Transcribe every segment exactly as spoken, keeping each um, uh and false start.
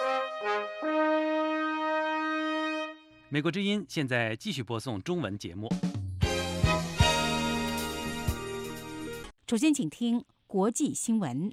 美国之音现在继续播送中文节目。 首先，请听国际新闻。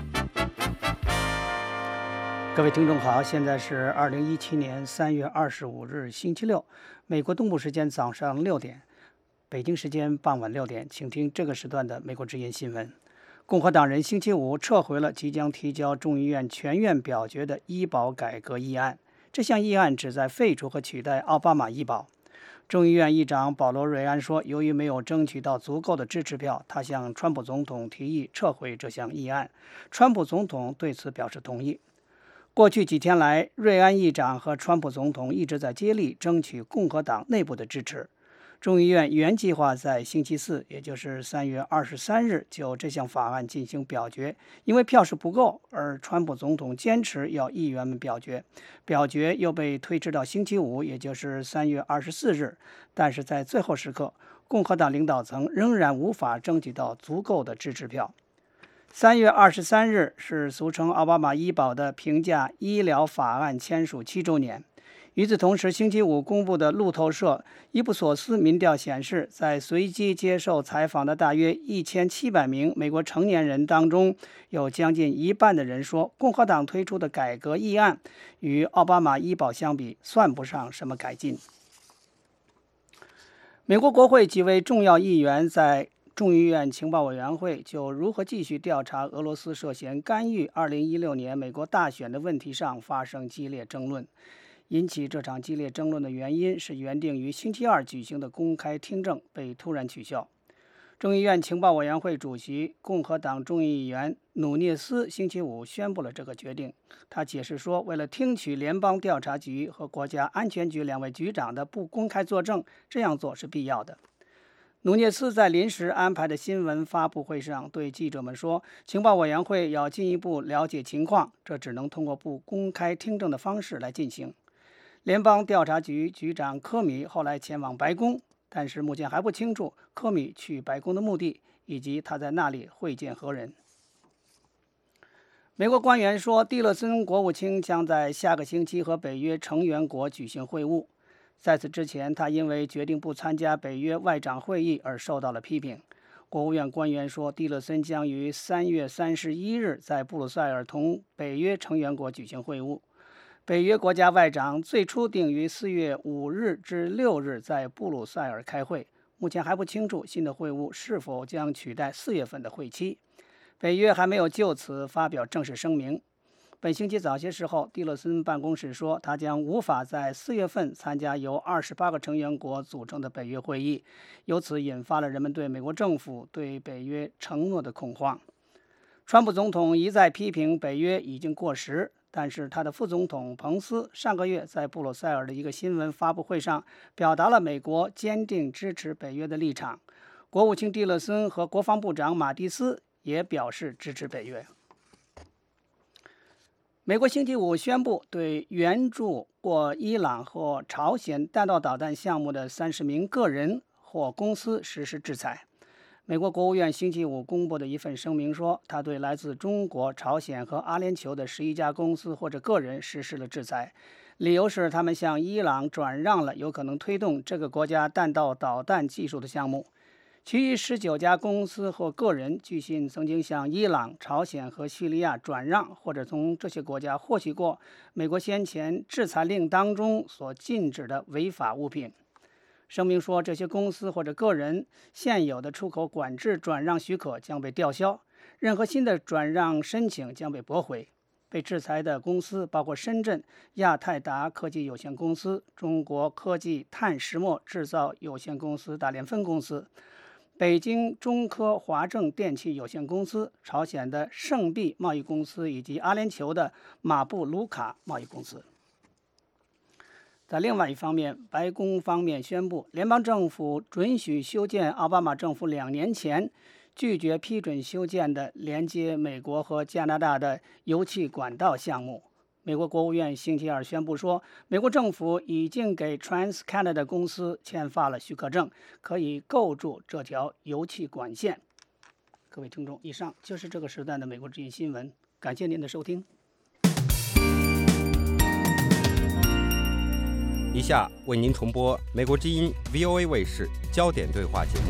各位听众好，现在是二零一七年三月二十五日星期六，美国东部时间早上六点，北京时间傍晚六点，请听这个时段的美国之音新闻。共和党人星期五撤回了即将提交众议院全院表决的医保改革议案。这项议案旨在废除和取代奥巴马医保。众议院议长保罗·瑞安说，由于没有争取到足够的支持票，他向川普总统提议撤回这项议案。川普总统对此表示同意。过去几天来，瑞安议长和川普总统一直在接力争取共和党内部的支持。众议院原计划在星期四，也就是三月二十三日就这项法案进行表决，因为票数不够，而川普总统坚持要议员们表决，表决又被推迟到星期五，也就是三月二十四日。但是在最后时刻，共和党领导层仍然无法争取到足够的支持票。三月二十三日是俗称奥巴马医保的平价医疗法案签署七周年。与此同时，星期五公布的路透社伊布索斯民调显示，在随机接受采访的大约一千七百名美国成年人当中，有将近一半的人说，共和党推出的改革议案与奥巴马医保相比，算不上什么改进。美国国会几位重要议员在众议院情报委员会就如何继续调查俄罗斯涉嫌干预二零一六年美国大选的问题上发生激烈争论。引起这场激烈争论的原因是原定于星期二举行的公开听证被突然取消。众议院情报委员会主席共和党众议员努涅斯星期五宣布了这个决定。他解释说，为了听取联邦调查局和国家安全局两位局长的不公开作证，这样做是必要的。努涅斯在临时安排的新闻发布会上对记者们说，情报委员会要进一步了解情况，这只能通过不公开听证的方式来进行。联邦调查局局长科米后来前往白宫，但是目前还不清楚科米去白宫的目的，以及他在那里会见何人。美国官员说，蒂勒森国务卿将在下个星期和北约成员国举行会晤。在此之前，他因为决定不参加北约外长会议而受到了批评。国务院官员说，蒂勒森将于三月三十一日在布鲁塞尔同北约成员国举行会晤。北约国家外长最初定于四月五日至六日在布鲁塞尔开会，目前还不清楚新的会晤是否将取代四月份的会期。北约还没有就此发表正式声明。本星期早些时候，蒂勒森办公室说，他将无法在四月份参加由二十八个成员国组成的北约会议，由此引发了人们对美国政府对北约承诺的恐慌。川普总统一再批评北约已经过时，但是他的副总统彭斯上个月在布鲁塞尔的一个新闻发布会上表达了美国坚定支持北约的立场。国务卿蒂勒森和国防部长马蒂斯也表示支持北约。美国星期五宣布对援助过伊朗或朝鲜弹道导弹项目的三十名个人或公司实施制裁。美国国务院星期五公布的一份声明说，他对来自中国、朝鲜和阿联酋的十一家公司或者个人实施了制裁，理由是他们向伊朗转让了有可能推动这个国家弹道导弹技术的项目。其余十九家公司或个人据信曾经向伊朗、朝鲜和叙利亚转让，或者从这些国家获取过美国先前制裁令当中所禁止的违法物品。声明说，这些公司或者个人现有的出口管制转让许可将被吊销，任何新的转让申请将被驳回。被制裁的公司包括深圳亚泰达科技有限公司、中国科技碳石墨制造有限公司大连分公司、北京中科华正电器有限公司、朝鲜的盛币贸易公司以及阿联酋的马布卢卡贸易公司。在另外一方面，白宫方面宣布，联邦政府准许修建奥巴马政府两年前拒绝批准修建的连接美国和加拿大的油气管道项目。美国国务院星期二宣布说，美国政府已经给 TransCanada 公司签发了许可证，可以构筑这条油气管线。各位听众，以上就是这个时段的美国之音新闻，感谢您的收听。 以下为您重播美国之音 V O A 卫视焦点对话节目。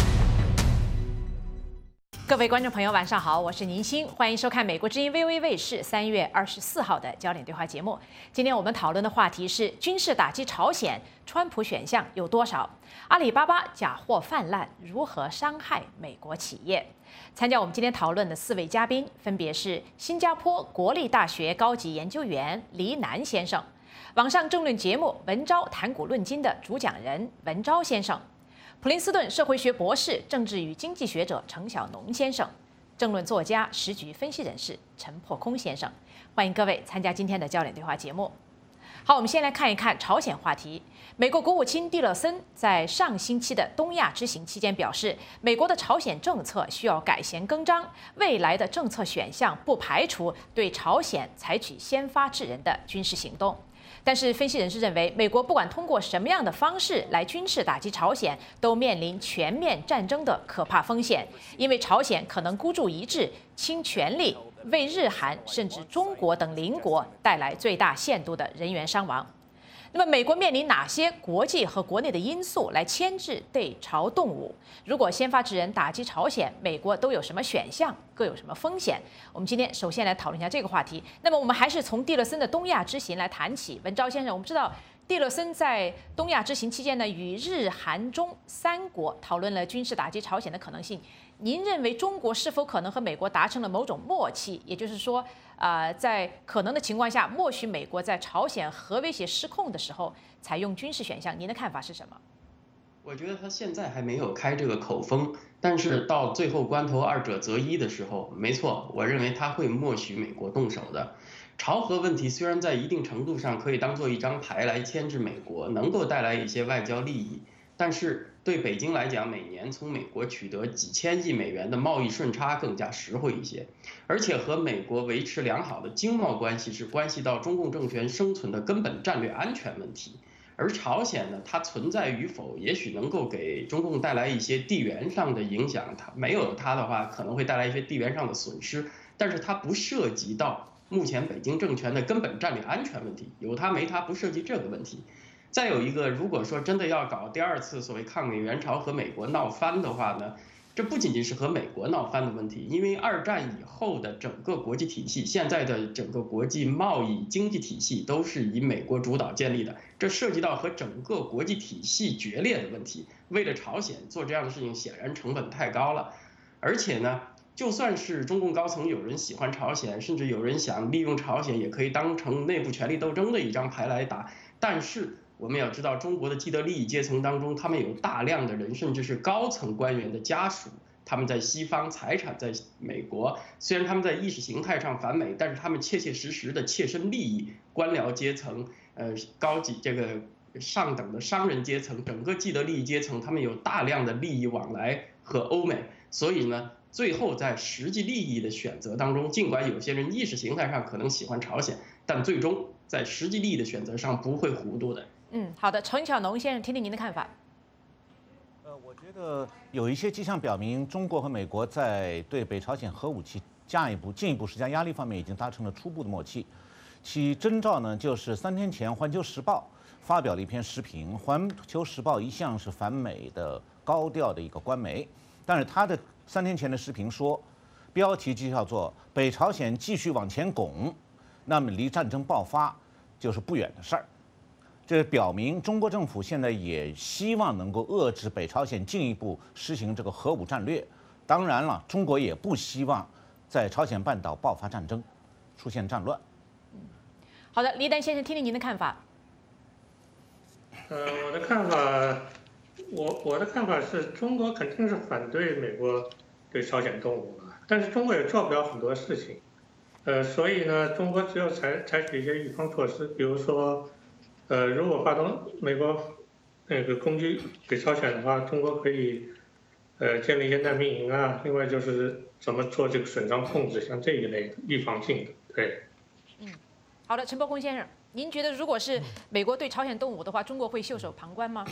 各位观众朋友，晚上好，我是宁鑫，欢迎收看美国之音 V O A 卫视三月二十四号的焦点对话节目。今天我们讨论的话题是军事打击朝鲜，川普选项有多少？阿里巴巴假货泛滥，如何伤害美国企业？参加我们今天讨论的四位嘉宾分别是新加坡国立大学高级研究员黎南先生，网上政论节目《文昭谈古论今》的主讲人文昭先生，普林斯顿社会学博士、政治与经济学者程晓农先生，政论作家、时局分析人士陈破空先生。欢迎各位参加今天的焦点对话节目。好，我们先来看一看朝鲜话题。美国国务卿蒂勒森在上星期的东亚之行期间表示，美国的朝鲜政策需要改弦更张，未来的政策选项不排除对朝鲜采取先发制人的军事行动。但是，分析人士认为，美国不管通过什么样的方式来军事打击朝鲜，都面临全面战争的可怕风险，因为朝鲜可能孤注一掷、倾全力，为日韩甚至中国等邻国带来最大限度的人员伤亡。那么，美国面临哪些国际和国内的因素来牵制对朝动武？如果先发制人打击朝鲜，美国都有什么选项？各有什么风险？我们今天首先来讨论一下这个话题。那么，我们还是从蒂勒森的东亚之行来谈起。文昭先生，我们知道蒂勒森在东亚之行期间呢，与日韩中三国讨论了军事打击朝鲜的可能性。您认为中国是否可能和美国达成了某种默契？也就是说，呃，在可能的情况下，默许美国在朝鲜核威胁失控的时候采用军事选项。您的看法是什么？ 我觉得他现在还没有开这个口风，但是到最后关头二者择一的时候，没错，我认为他会默许美国动手的。朝核问题虽然在一定程度上可以当做一张牌来牵制美国，能够带来一些外交利益，但是对北京来讲，每年从美国取得几千亿美元的贸易顺差更加实惠一些，而且和美国维持良好的经贸关系是关系到中共政权生存的根本战略安全问题。而朝鲜呢，它存在与否，也许能够给中共带来一些地缘上的影响，它没有它的话，可能会带来一些地缘上的损失，但是它不涉及到目前北京政权的根本战略安全问题，有它没它不涉及这个问题。再有一个，如果说真的要搞第二次所谓抗美援朝和美国闹翻的话呢，这不仅仅是和美国闹翻的问题，因为二战以后的整个国际体系，现在的整个国际贸易经济体系都是以美国主导建立的，这涉及到和整个国际体系决裂的问题。为了朝鲜做这样的事情，显然成本太高了，而且呢，就算是中共高层有人喜欢朝鲜，甚至有人想利用朝鲜也可以当成内部权力斗争的一张牌来打，但是我们要知道，中国的既得利益阶层当中，他们有大量的人，甚至是高层官员的家属，他们在西方，财产在美国。虽然他们在意识形态上反美，但是他们切切实实的切身利益，官僚阶层，呃，高级这个上等的商人阶层，整个既得利益阶层，他们有大量的利益往来和欧美。所以呢，最后在实际利益的选择当中，尽管有些人意识形态上可能喜欢朝鲜，但最终在实际利益的选择上不会糊涂的。 嗯，好的，程晓农先生，听听您的看法。 呃，我觉得有一些迹象表明，中国和美国在对北朝鲜核武器加一步、进一步施加压力方面已经达成了初步的默契。其征兆呢，就是三天前《环球时报》发表了一篇时评。《环球时报》一向是反美的高调的一个官媒，但是他的三天前的时评说，标题就叫做“北朝鲜继续往前拱”，那么离战争爆发就是不远的事儿。这表明中国政府现在也希望能够遏制北朝鲜进一步实行这个核武战略。当然了，中国也不希望在朝鲜半岛爆发战争，出现战乱。 好的，黎丹先生，听听您的看法。 呃，我的看法，我我的看法是中国肯定是反对美国对朝鲜动武的，但是中国也做不了很多事情。呃，所以呢，中国只有采采取一些预防措施，比如说。呃，如果发动美国那个攻击北朝鲜的话，中国可以呃建立一些难民营啊。另外就是怎么做这个损伤控制，像这一类的预防性的，对。 嗯，好的，陈伯公先生，您觉得如果是美国对朝鲜动武的话，中国会袖手旁观吗？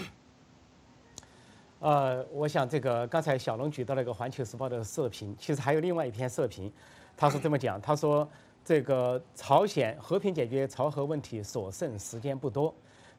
呃，我想这个刚才小龙举到了一个《环球时报》的社评，其实还有另外一篇社评，他是这么讲，他说。这个朝鲜和平解决朝核问题所剩时间不多，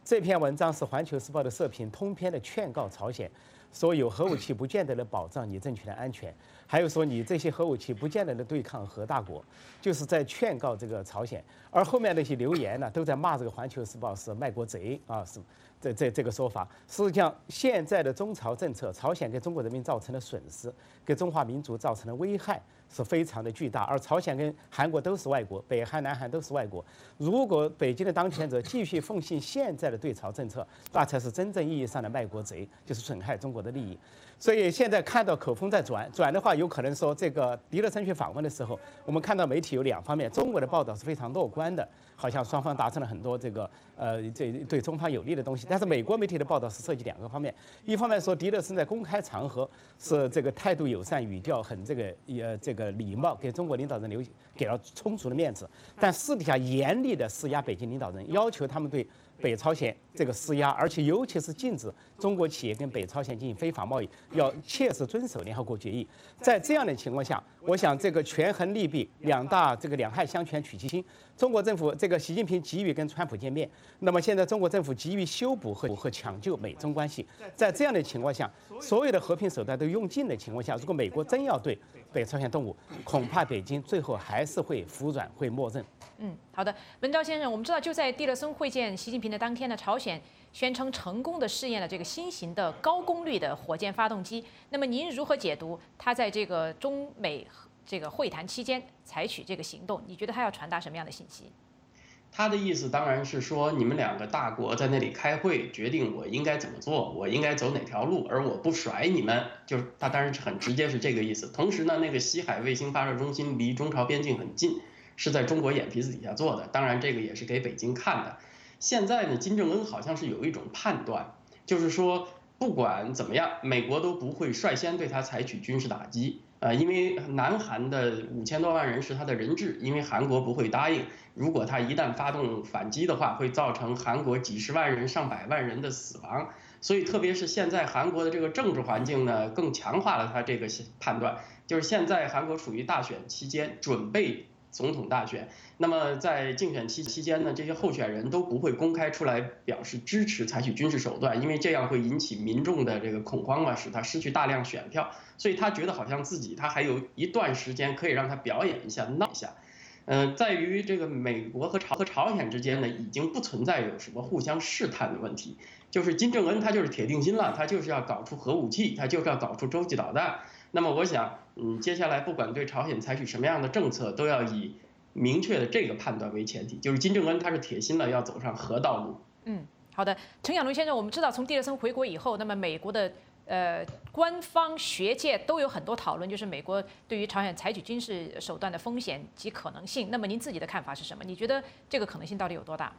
这篇文章是《环球时报》的社评，通篇的劝告朝鲜，说有核武器不见得能保障你政权的安全，还有说你这些核武器不见得能对抗核大国，就是在劝告这个朝鲜。而后面那些留言呢，都在骂这个《环球时报》是卖国贼啊，是这这这个说法。实际上，现在的中朝政策，朝鲜给中国人民造成的损失，给中华民族造成的危害是非常的巨大。而朝鲜跟韩国都是外国，北韩、南韩都是外国。如果北京的当权者继续奉行现在的对朝政策，那才是真正意义上的卖国贼，就是损害中国的利益。所以现在看到口风在转，转的话有可能说，这个迪勒森去访问的时候，我们看到媒体有两方面，中国的报道是非常乐观的，好像双方达成了很多这个呃这对中方有利的东西。但是美国媒体的报道是涉及两个方面，一方面说迪勒森在公开场合是这个态度友善，语调很这个呃这个礼貌，给中国领导人留给了充足的面子，但私底下严厉的施压北京领导人，要求他们对北朝鲜这个施压，而且尤其是禁止中国企业跟北朝鲜进行非法贸易，要切实遵守联合国决议。在这样的情况下，我想这个权衡利弊，两大这个两害相权取其轻。中国政府这个习近平急于跟川普见面，那么现在中国政府急于修补和和抢救美中关系。在这样的情况下，所有的和平手段都用尽的情况下，如果美国真要对北朝鲜动武，恐怕北京最后还是会服软，会默认。 嗯，好的，文昭先生，我们知道就在蒂勒森会见习近平的当天呢，朝鲜宣称成功的试验了这个新型的高功率的火箭发动机。那么您如何解读他在这个中美这个会谈期间采取这个行动？你觉得他要传达什么样的信息？ 他的意思当然是说，你们两个大国在那里开会，决定我应该怎么做，我应该走哪条路，而我不甩你们，就是他当然是很直接是这个意思。同时呢，那个西海卫星发射中心离中朝边境很近，是在中国眼皮子底下做的，当然这个也是给北京看的。现在呢，金正恩好像是有一种判断，就是说不管怎么样，美国都不会率先对他采取军事打击。呃，因为南韩的五千多万人是他的人质，因为韩国不会答应，如果他一旦发动反击的话，会造成韩国几十万人、上百万人的死亡。所以，特别是现在韩国的这个政治环境呢，更强化了他这个判断，就是现在韩国处于大选期间，准备总统大选。那么在竞选期期间呢，这些候选人都不会公开出来表示支持采取军事手段，因为这样会引起民众的这个恐慌嘛，使他失去大量选票。所以他觉得好像自己他还有一段时间可以让他表演一下、闹一下。嗯、呃，在于这个美国和朝和朝鲜之间呢，已经不存在有什么互相试探的问题。就是金正恩他就是铁定心了，他就是要搞出核武器，他就是要搞出洲际导弹。那么我想，嗯，接下来不管对朝鲜采取什么样的政策，都要以明确的这个判断为前提，就是金正恩他是铁心了要走上核道路。 嗯，好的，陈晓龙先生，我们知道从蒂勒森回国以后，那么美国的呃官方学界都有很多讨论，就是美国对于朝鲜采取军事手段的风险及可能性。那么您自己的看法是什么？你觉得这个可能性到底有多大？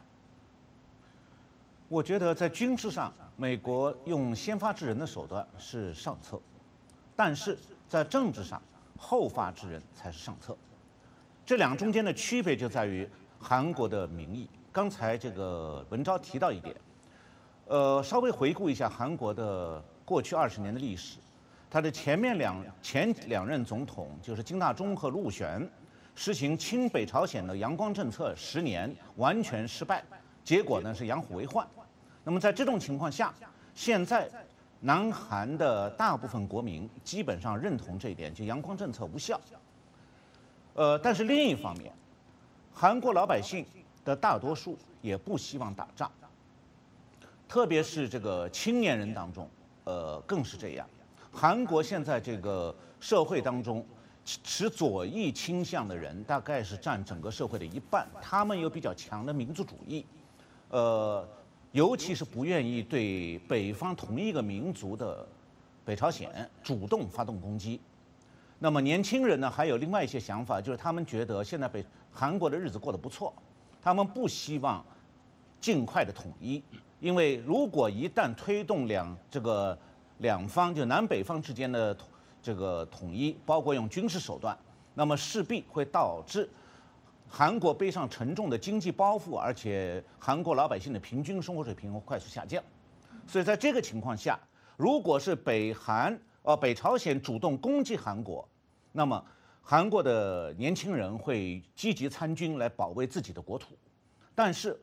我觉得在军事上，美国用先发制人的手段是上策，但是在政治上，后发制人才是上策。这两中间的区别就在于韩国的民意。刚才这个文昭提到一点，呃，稍微回顾一下韩国的过去二十年的历史，他的前面两前两任总统就是金大中和陆选，实行亲北朝鲜的阳光政策十年完全失败，结果呢是养虎为患。那么在这种情况下，现在南韩的大部分国民基本上认同这一点，就阳光政策无效。呃，但是另一方面，韩国老百姓的大多数也不希望打仗，特别是这个青年人当中，呃，更是这样。韩国现在这个社会当中，持左翼倾向的人大概是占整个社会的一半，他们有比较强的民族主义，呃，尤其是不愿意对北方同一个民族的北朝鲜主动发动攻击。那么年轻人呢，还有另外一些想法，就是他们觉得现在北韩国的日子过得不错，他们不希望尽快的统一，因为如果一旦推动两这个两方就南北方之间的这个统一，包括用军事手段，那么势必会导致韩国背上沉重的经济包袱，而且韩国老百姓的平均生活水平会快速下降。所以在这个情况下，如果是北韩呃北朝鲜主动攻击韩国，那么韩国的年轻人会积极参军来保卫自己的国土。但是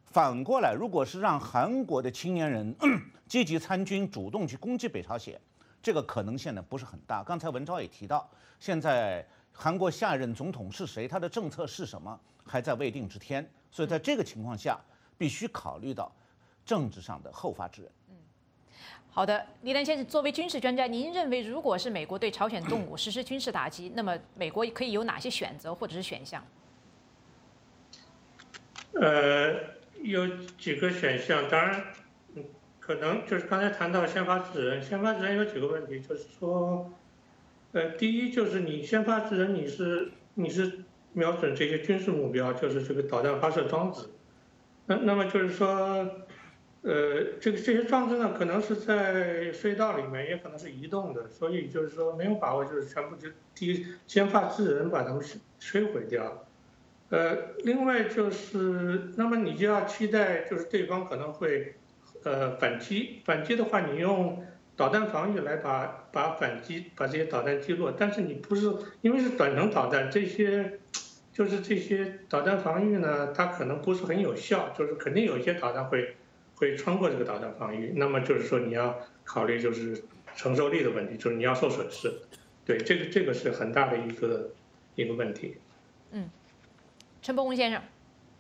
反过来，如果是让韩国的青年人积极参军，主动去攻击北朝鲜，这个可能性呢不是很大。刚才文昭也提到，现在韩国下一任总统是谁，他的政策是什么，还在未定之天。所以在这个情况下，必须考虑到政治上的后发制人。 嗯，好的，李兰先生，作为军事专家，您认为如果是美国对朝鲜动武实施军事打击，那么美国可以有哪些选择或者是选项？ 呃，有几个选项，当然，嗯，可能就是刚才谈到先发制人，先发制人有几个问题，就是说，呃，第一就是你先发制人，你是你是瞄准这些军事目标，就是这个导弹发射装置，那那么就是说，呃，这个这些装置呢，可能是在隧道里面，也可能是移动的，所以就是说没有把握，就是全部就第一先发制人把它们摧毁掉。呃，另外就是，那么你就要期待，就是对方可能会，呃，反击。反击的话，你用导弹防御来把把反击把这些导弹击落，但是你不是因为是短程导弹，这些就是这些导弹防御呢，它可能不是很有效，就是肯定有一些导弹会会穿过这个导弹防御。那么就是说你要考虑就是承受力的问题，就是你要受损失。对，这个这个是很大的一个一个问题。 嗯。陈伯宏先生，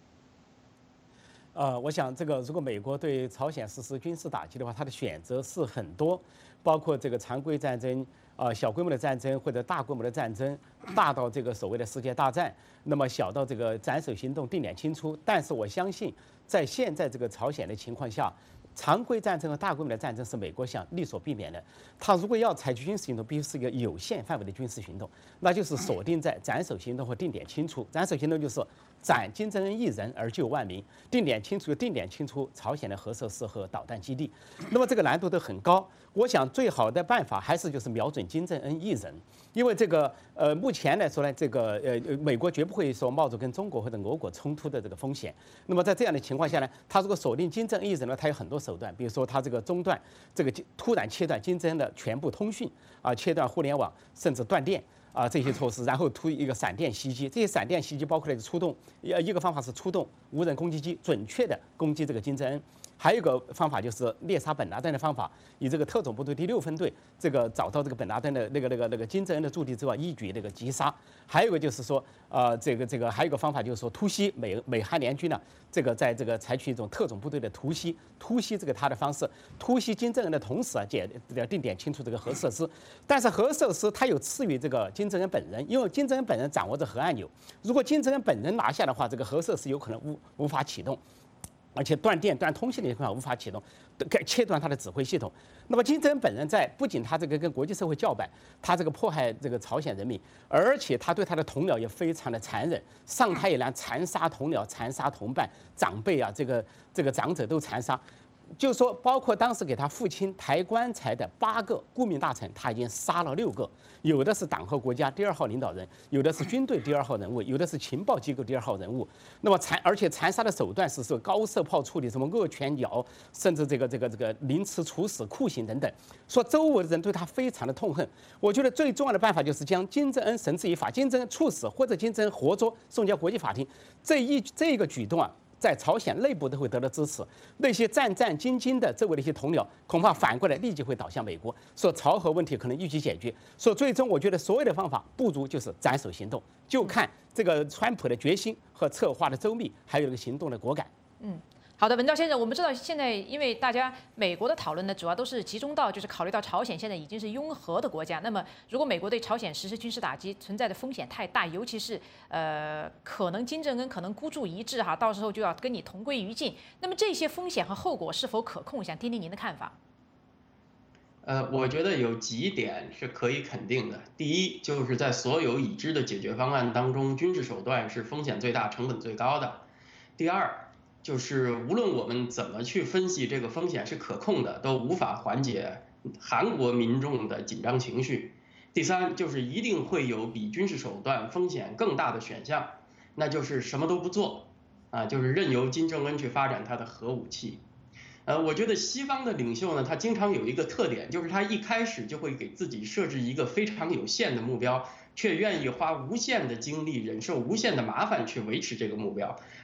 呃，我想这个如果美国对朝鲜实施军事打击的话，它的选择是很多，包括这个常规战争、呃小规模的战争或者大规模的战争，大到这个所谓的世界大战，那么小到这个斩首行动、定点清除。但是我相信，在现在这个朝鲜的情况下，常规战争和大规模的战争是美国想力所避免的。他如果要采取军事行动，必须是一个有限范围的军事行动，那就是锁定在斩首行动或定点清除。斩首行动就是斩金正恩一人而救万民，定点清除定点清除朝鲜的核设施和导弹基地。那么这个难度都很高。我想最好的办法还是就是瞄准金正恩一人，因为这个呃目前来说呢，这个呃美国绝不会说冒着跟中国或者俄国冲突的这个风险。那么在这样的情况下呢，他如果锁定金正恩一人呢，他有很多手段，比如说他这个中断这个突然切断金正恩的全部通讯啊，切断互联网，甚至断电。啊，这些措施，然后突一个闪电袭击，这些闪电袭击包括了出动，呃，一个方法是出动无人攻击机，准确的攻击这个金正恩；还有一个方法就是猎杀本拉登的方法，以这个特种部队第六分队这个找到这个本拉登的那个那个那个金正恩的驻地之外，一举那个击杀；还有一个就是说，呃，这个这个还有一个方法就是说突袭美美韩联军呢，这个在这个采取一种特种部队的突袭，突袭这个他的方式，突袭金正恩的同时啊，解定点清除这个核设施，但是核设施它有次于这个金正恩本人，因为金正恩本人掌握着核按钮，如果金正恩本人拿下的话，这个核设施有可能无无法启动，而且断电断通信的情况无法启动，切断他的指挥系统。那么金正恩本人在不仅他这个跟国际社会叫板，他这个迫害这个朝鲜人民，而且他对他的同僚也非常的残忍，上台以来残杀同僚、残杀同伴、长辈啊，这个这个长者都残杀。就是说，包括当时给他父亲抬棺材的八个顾命大臣，他已经杀了六个，有的是党和国家第二号领导人，有的是军队第二号人物，有的是情报机构第二号人物。那么残，而且残杀的手段是说高射炮处理，什么恶犬咬，甚至这个这个这个凌迟处死、酷刑等等。说周围的人对他非常的痛恨。我觉得最重要的办法就是将金正恩绳之以法，金正恩处死或者金正恩活捉送交国际法庭。这一这个举动啊，在朝鲜内部都会得到支持，那些战战兢兢的周围的一些同僚，恐怕反过来立即会倒向美国，说朝核问题可能一举解决。说最终，我觉得所有的方法不如就是斩首行动，就看这个川普的决心和策划的周密，还有这个行动的果敢。 嗯。好的，文昭先生，我们知道现在因为大家美国的讨论呢，主要都是集中到就是考虑到朝鲜现在已经是拥核的国家，那么如果美国对朝鲜实施军事打击，存在的风险太大，尤其是呃可能金正恩可能孤注一掷哈，到时候就要跟你同归于尽。那么这些风险和后果是否可控？想听听您的看法。 呃，我觉得有几点是可以肯定的。第一，就是在所有已知的解决方案当中，军事手段是风险最大、成本最高的。第二，就是无论我们怎么去分析这个风险是可控的，都无法缓解韩国民众的紧张情绪。第三，就是一定会有比军事手段风险更大的选项，那就是什么都不做，啊，就是任由金正恩去发展他的核武器。呃，我觉得西方的领袖呢，他经常有一个特点，就是他一开始就会给自己设置一个非常有限的目标，却愿意花无限的精力、忍受无限的麻烦去维持这个目标。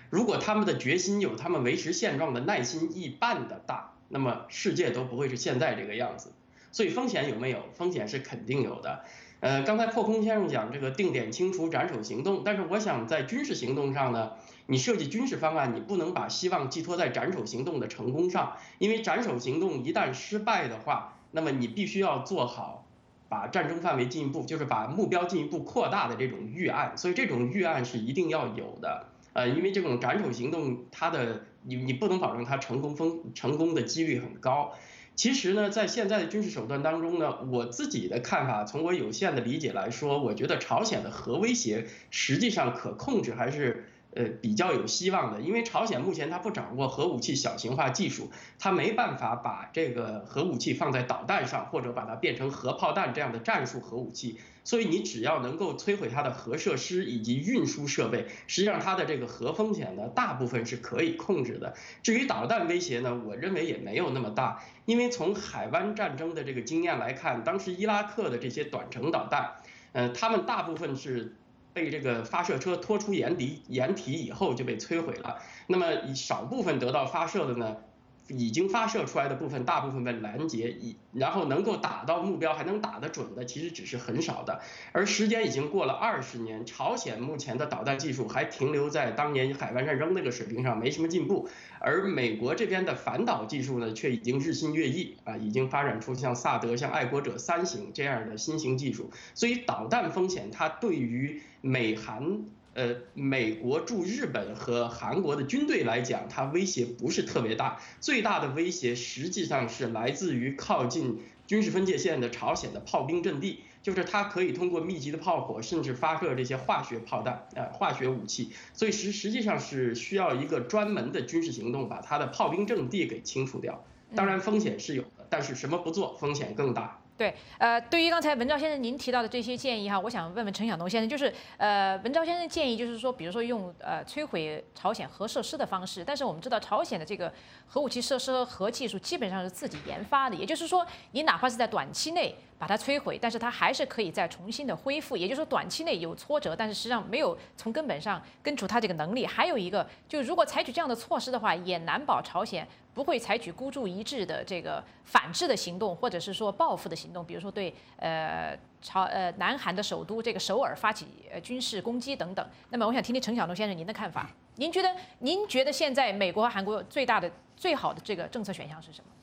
如果他们的决心有他们维持现状的耐心一半的大，那么世界都不会是现在这个样子。所以风险有没有？风险是肯定有的。呃，刚才破空先生讲这个定点清除、斩首行动，但是我想在军事行动上呢，你设计军事方案，你不能把希望寄托在斩首行动的成功上，因为斩首行动一旦失败的话，那么你必须要做好把战争范围进一步，就是把目标进一步扩大的这种预案，所以这种预案是一定要有的。呃，因为这种斩首行动，它的你你不能保证它成功风成功的几率很高。其实呢，在现在的军事手段当中呢，我自己的看法，从我有限的理解来说，我觉得朝鲜的核威胁实际上可控制还是呃比较有希望的，因为朝鲜目前它不掌握核武器小型化技术，它没办法把这个核武器放在导弹上，或者把它变成核炮弹这样的战术核武器。所以你只要能够摧毁它的核设施以及运输设备，实际上它的这个核风险呢，大部分是可以控制的。至于导弹威胁呢，我认为也没有那么大，因为从海湾战争的这个经验来看，当时伊拉克的这些短程导弹，呃，他们大部分是被这个发射车拖出掩体掩体以后就被摧毁了。那么少部分得到发射的呢，已经发射出来的部分，大部分被拦截，然后能够打到目标还能打得准的，其实只是很少的。而时间已经过了二十年，朝鲜目前的导弹技术还停留在当年海湾战争那个水平上，没什么进步。而美国这边的反导技术呢，却已经日新月异啊，已经发展出像萨德、像爱国者三型这样的新型技术。所以导弹风险，它对于美韩。呃，美国驻日本和韩国的军队来讲，它威胁不是特别大，最大的威胁实际上是来自于靠近军事分界线的朝鲜的炮兵阵地，就是它可以通过密集的炮火，甚至发射这些化学炮弹，呃，化学武器，所以实实际上是需要一个专门的军事行动，把它的炮兵阵地给清除掉。当然风险是有的，但是什么不做，风险更大。 对，呃，对于刚才文昭先生您提到的这些建议哈，我想问问陈晓东先生，就是呃，文昭先生建议就是说，比如说用呃摧毁朝鲜核设施的方式，但是我们知道朝鲜的这个核武器设施和核技术基本上是自己研发的，也就是说，你哪怕是在短期内把它摧毁，但是它还是可以再重新的恢复，也就是说短期内有挫折，但是实际上没有从根本上根除它这个能力。还有一个，就如果采取这样的措施的话，也难保朝鲜不会采取孤注一掷的这个反制的行动，或者是说报复的行动，比如说对呃朝呃南韩的首都这个首尔发起呃军事攻击等等。那么我想听听陈晓东先生您的看法，您觉得您觉得现在美国和韩国最大的最好的这个政策选项是什么？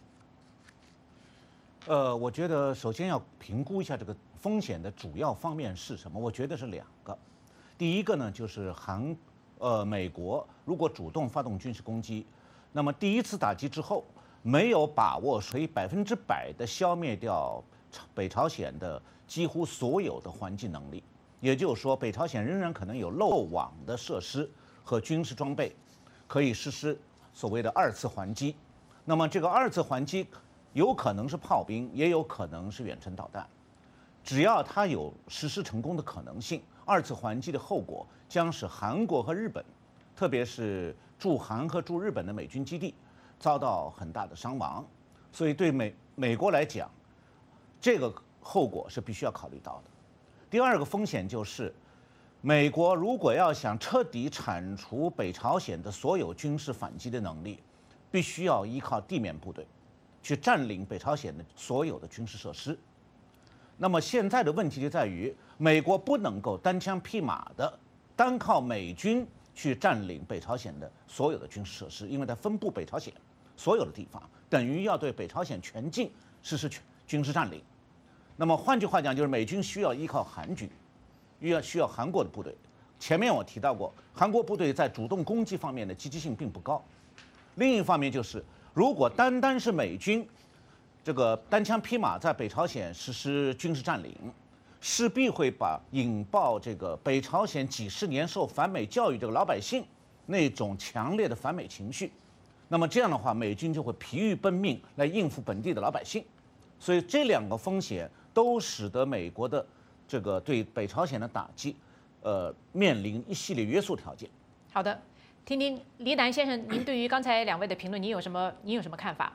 呃，我觉得首先要评估一下这个风险的主要方面是什么。我觉得是两个，第一个呢就是韩呃美国如果主动发动军事攻击，那么第一次打击之后没有把握可以百分之百的消灭掉北朝鲜的几乎所有的环境能力，也就是说北朝鲜仍然可能有漏网的设施和军事装备，可以实施所谓的二次还击。那么这个二次还击有可能是炮兵，也有可能是远程导弹。只要它有实施成功的可能性，二次还击的后果将使韩国和日本，特别是驻韩和驻日本的美军基地遭到很大的伤亡。所以对美美国来讲，这个后果是必须要考虑到的。第二个风险就是，美国如果要想彻底铲除北朝鲜的所有军事反击的能力，必须要依靠地面部队去占领北朝鲜的所有的军事设施。那么现在的问题就在于，美国不能够单枪匹马的单靠美军去占领北朝鲜的所有的军事设施，因为它分布北朝鲜所有的地方，等于要对北朝鲜全境实施军事占领。那么换句话讲，就是美军需要依靠韩军，需要需要韩国的部队。前面我提到过，韩国部队在主动攻击方面的积极性并不高。另一方面就是，如果单单是美军这个单枪匹马在北朝鲜实施军事占领，势必会把引爆这个北朝鲜几十年受反美教育这个老百姓那种强烈的反美情绪。那么这样的话，美军就会疲于奔命来应付本地的老百姓。所以这两个风险都使得美国的这个对北朝鲜的打击，呃，面临一系列约束条件。 好的，听听黎南先生，您对于刚才两位的评论，您有什么您有什么看法？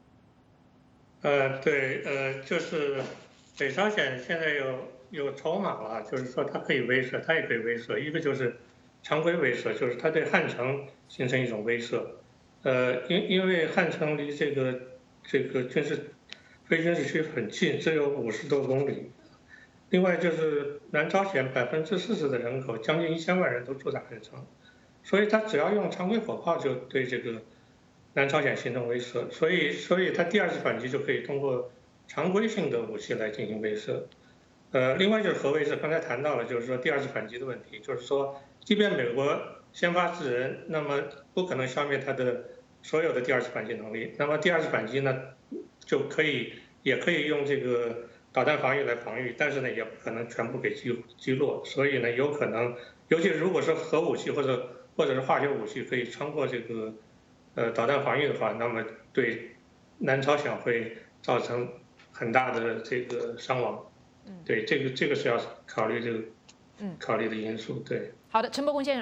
呃，对，呃，就是北朝鲜现在有有筹码了，就是说它可以威慑，它也可以威慑。一个就是常规威慑，就是它对汉城形成一种威慑。呃，因因为汉城离这个这个军事非军事区很近，只有五十多公里。另外就是南朝鲜百分之四十的人口，将近一千万人都住在汉城，所以它只要用常规火炮就对这个南朝鲜形成威慑，所以所以它第二次反击就可以通过常规性的武器来进行威慑。呃，另外就是核威慑，刚才谈到了，就是说第二次反击的问题，就是说，即便美国先发制人，那么不可能消灭它的所有的第二次反击能力。那么第二次反击呢，就可以也可以用这个导弹防御来防御，但是呢，也不可能全部给击击落。所以呢，有可能，尤其如果是核武器或者或者是化学武器可以穿过这个呃导弹防御的话，那么对南朝鲜会造成很大的这个伤亡。对，这个这个是要考虑这个，嗯，考虑的因素。对， 好的，陈伯公先生。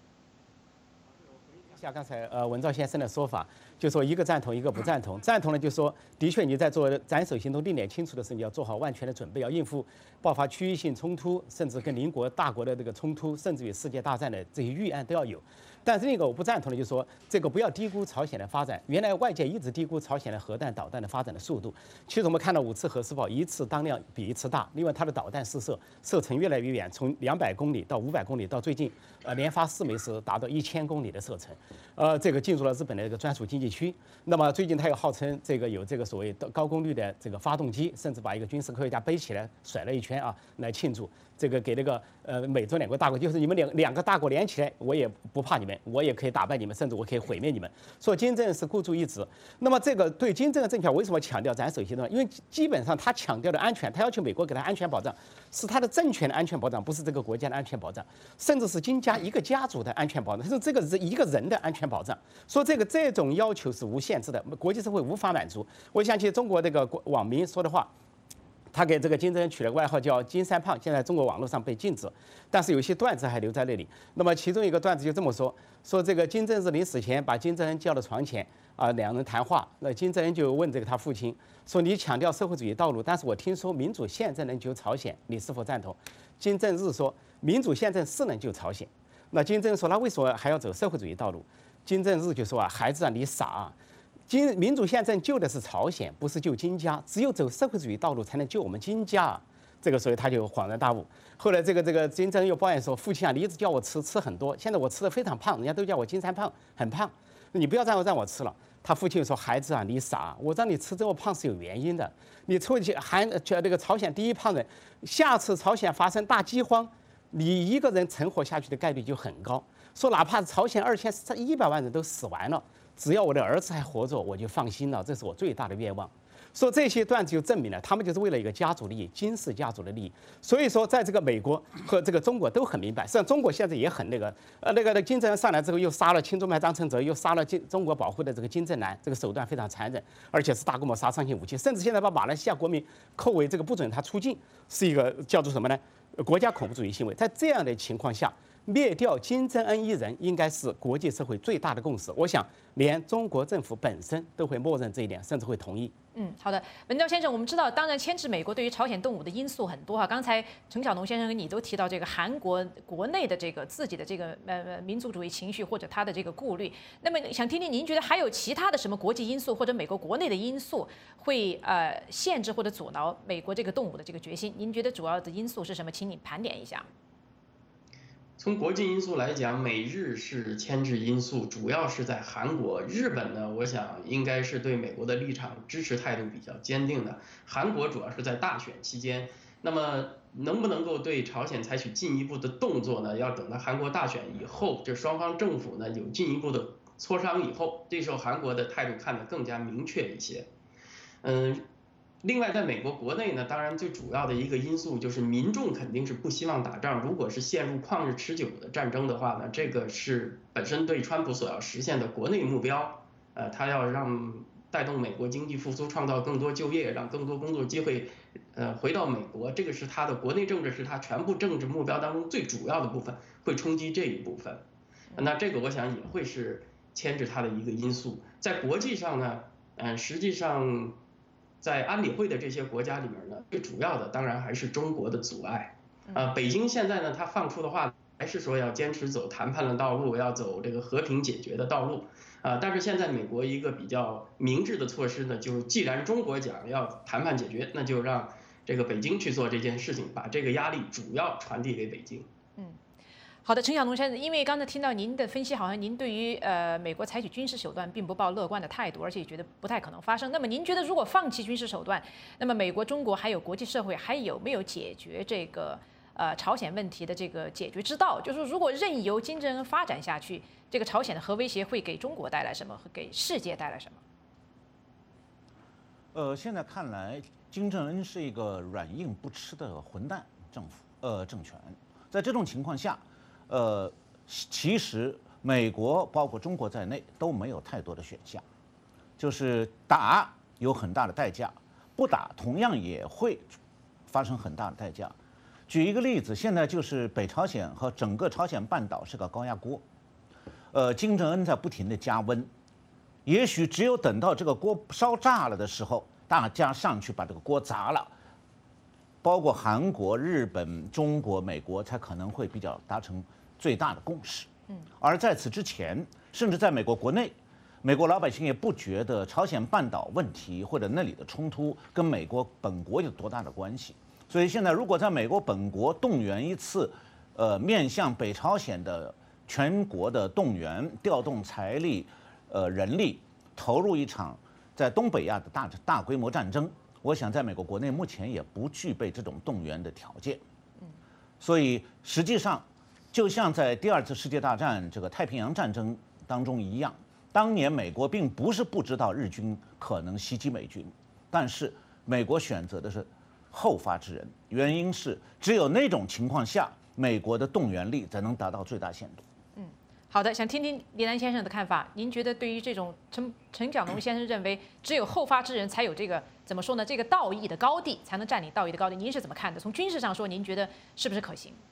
像刚才呃文兆先生的说法，就说一个赞同，一个不赞同。赞同呢，就说的确你在做斩首行动定点清除的时候，你要做好万全的准备，要应付爆发区域性冲突，甚至跟邻国大国的这个冲突，甚至于世界大战的这些预案都要有。但是那个我不赞同的，就是说这个不要低估朝鲜的发展。原来外界一直低估朝鲜的核弹、导弹的发展的速度。其实我们看到五次核试爆，一次当量比一次大。另外，它的导弹试射射程越来越远，从两百公里到五百公里，到最近呃连发四枚是达到一千公里的射程。呃，这个进入了日本的这个专属经济区。那么最近它又号称这个有这个所谓的高功率的这个发动机，甚至把一个军事科学家背起来甩了一圈啊，来庆祝。这个给那个呃美中两个大国，就是你们两两个大国连起来，我也不怕你们，我也可以打败你们，甚至我可以毁灭你们。说金正恩是孤注一掷。那么这个对金正恩政权为什么强调斩首行动？因为基本上他强调的安全，他要求美国给他安全保障，是他的政权的安全保障，不是这个国家的安全保障，甚至是金家一个家族的安全保障，是这个是一个人的安全保障。说这个这种要求是无限制的，国际社会无法满足。我想起中国这个网民说的话。他给这个金正恩取了个外号叫“金三胖”，现在中国网络上被禁止，但是有些段子还留在那里。那么其中一个段子就这么说：说这个金正日临死前把金正恩叫到床前啊，两人谈话。那金正恩就问这个他父亲说：“你强调社会主义道路，但是我听说民主宪政能救朝鲜，你是否赞同？”金正日说：“民主宪政是能救朝鲜。”那金正恩说：“那为什么还要走社会主义道路？”金正日就说：“啊，孩子啊，你傻啊！金民主宪政救的是朝鲜，不是救金家。只有走社会主义道路，才能救我们金家啊！”这个所以他就恍然大悟。后来这个这个金正恩又抱怨说：“父亲啊，你一直叫我吃吃很多，现在我吃的非常胖，人家都叫我金三胖，很胖。你不要让我让我吃了。”他父亲说：“孩子啊，你傻！我让你吃这么胖是有原因的。你出去韩这个朝鲜第一胖人，下次朝鲜发生大饥荒，你一个人存活下去的概率就很高。说哪怕朝鲜二千一百万人都死完了。”只要我的儿子还活着，我就放心了，这是我最大的愿望。说这些段子就证明了，他们就是为了一个家族利益，金氏家族的利益。所以说，在这个美国和这个中国都很明白，实际上中国现在也很那个，呃，那个金正恩上来之后，又杀了亲中派张承泽，又杀了金中国保护的这个金正男，这个手段非常残忍，而且是大规模杀伤性武器，甚至现在把马来西亚国民扣为这个不准他出境，是一个叫做什么呢？国家恐怖主义行为。在这样的情况下，灭掉金正恩一人应该是国际社会最大的共识。我想，连中国政府本身都会默认这一点，甚至会同意。 嗯，好的，文昭先生，我们知道，当然牵制美国对于朝鲜动武的因素很多哈。刚才陈晓农先生跟你都提到这个韩国国内的这个自己的这个呃民族主义情绪或者他的这个顾虑。那么想听听您觉得还有其他的什么国际因素或者美国国内的因素会呃限制或者阻挠美国这个动武的这个决心？您觉得主要的因素是什么？请你盘点一下。 从国际因素来讲，美日是牵制因素，主要是在韩国。日本呢，我想应该是对美国的立场支持态度比较坚定的。韩国主要是在大选期间，那么能不能够对朝鲜采取进一步的动作呢？要等到韩国大选以后，这双方政府呢有进一步的磋商以后，这时候韩国的态度看得更加明确一些。嗯。另外，在美国国内呢，当然最主要的一个因素就是民众肯定是不希望打仗。如果是陷入旷日持久的战争的话呢，这个是本身对川普所要实现的国内目标。呃，他要让带动美国经济复苏，创造更多就业，让更多工作机会，呃，回到美国。这个是他的国内政治，是他全部政治目标当中最主要的部分，会冲击这一部分。那这个我想也会是牵制他的一个因素。在国际上呢，嗯、呃，实际上。在安理会的这些国家里面呢，最主要的当然还是中国的阻碍。呃，北京现在呢，它放出的话还是说要坚持走谈判的道路，要走这个和平解决的道路。啊，但是现在美国一个比较明智的措施呢，就是既然中国讲要谈判解决，那就让这个北京去做这件事情，把这个压力主要传递给北京。 嗯，好的，陈晓东先生，因为刚才听到您的分析，好像您对于呃美国采取军事手段并不抱乐观的态度，而且觉得不太可能发生。那么您觉得，如果放弃军事手段，那么美国、中国还有国际社会还有没有解决这个呃朝鲜问题的这个解决之道？就是如果任由金正恩发展下去，这个朝鲜的核威胁会给中国带来什么，和给世界带来什么？ 呃，现在看来，金正恩是一个软硬不吃的混蛋政府，呃，政权。在这种情况下，呃，其实美国包括中国在内都没有太多的选项，就是打有很大的代价，不打同样也会发生很大的代价。举一个例子，现在就是北朝鲜和整个朝鲜半岛是个高压锅。呃，金正恩在不停地加温，也许只有等到这个锅烧炸了的时候，大家上去把这个锅砸了，包括韩国、日本、中国、美国才可能会比较达成最大的共识。嗯，而在此之前，甚至在美国国内，美国老百姓也不觉得朝鲜半岛问题或者那里的冲突跟美国本国有多大的关系。所以现在，如果在美国本国动员一次，呃，面向北朝鲜的全国的动员，调动财力、呃人力，投入一场在东北亚的大大规模战争，我想在美国国内目前也不具备这种动员的条件。所以实际上，就像在第二次世界大战这个太平洋战争当中一样，当年美国并不是不知道日军可能袭击美军，但是美国选择的是后发制人，原因是只有那种情况下，美国的动员力才能达到最大限度。 好的，想听听李楠先生的看法。您觉得对于这种陈陈晓东先生认为只有后发制人才有这个怎么说呢？这个道义的高地才能占领道义的高地，您是怎么看的？从军事上说，您觉得是不是可行？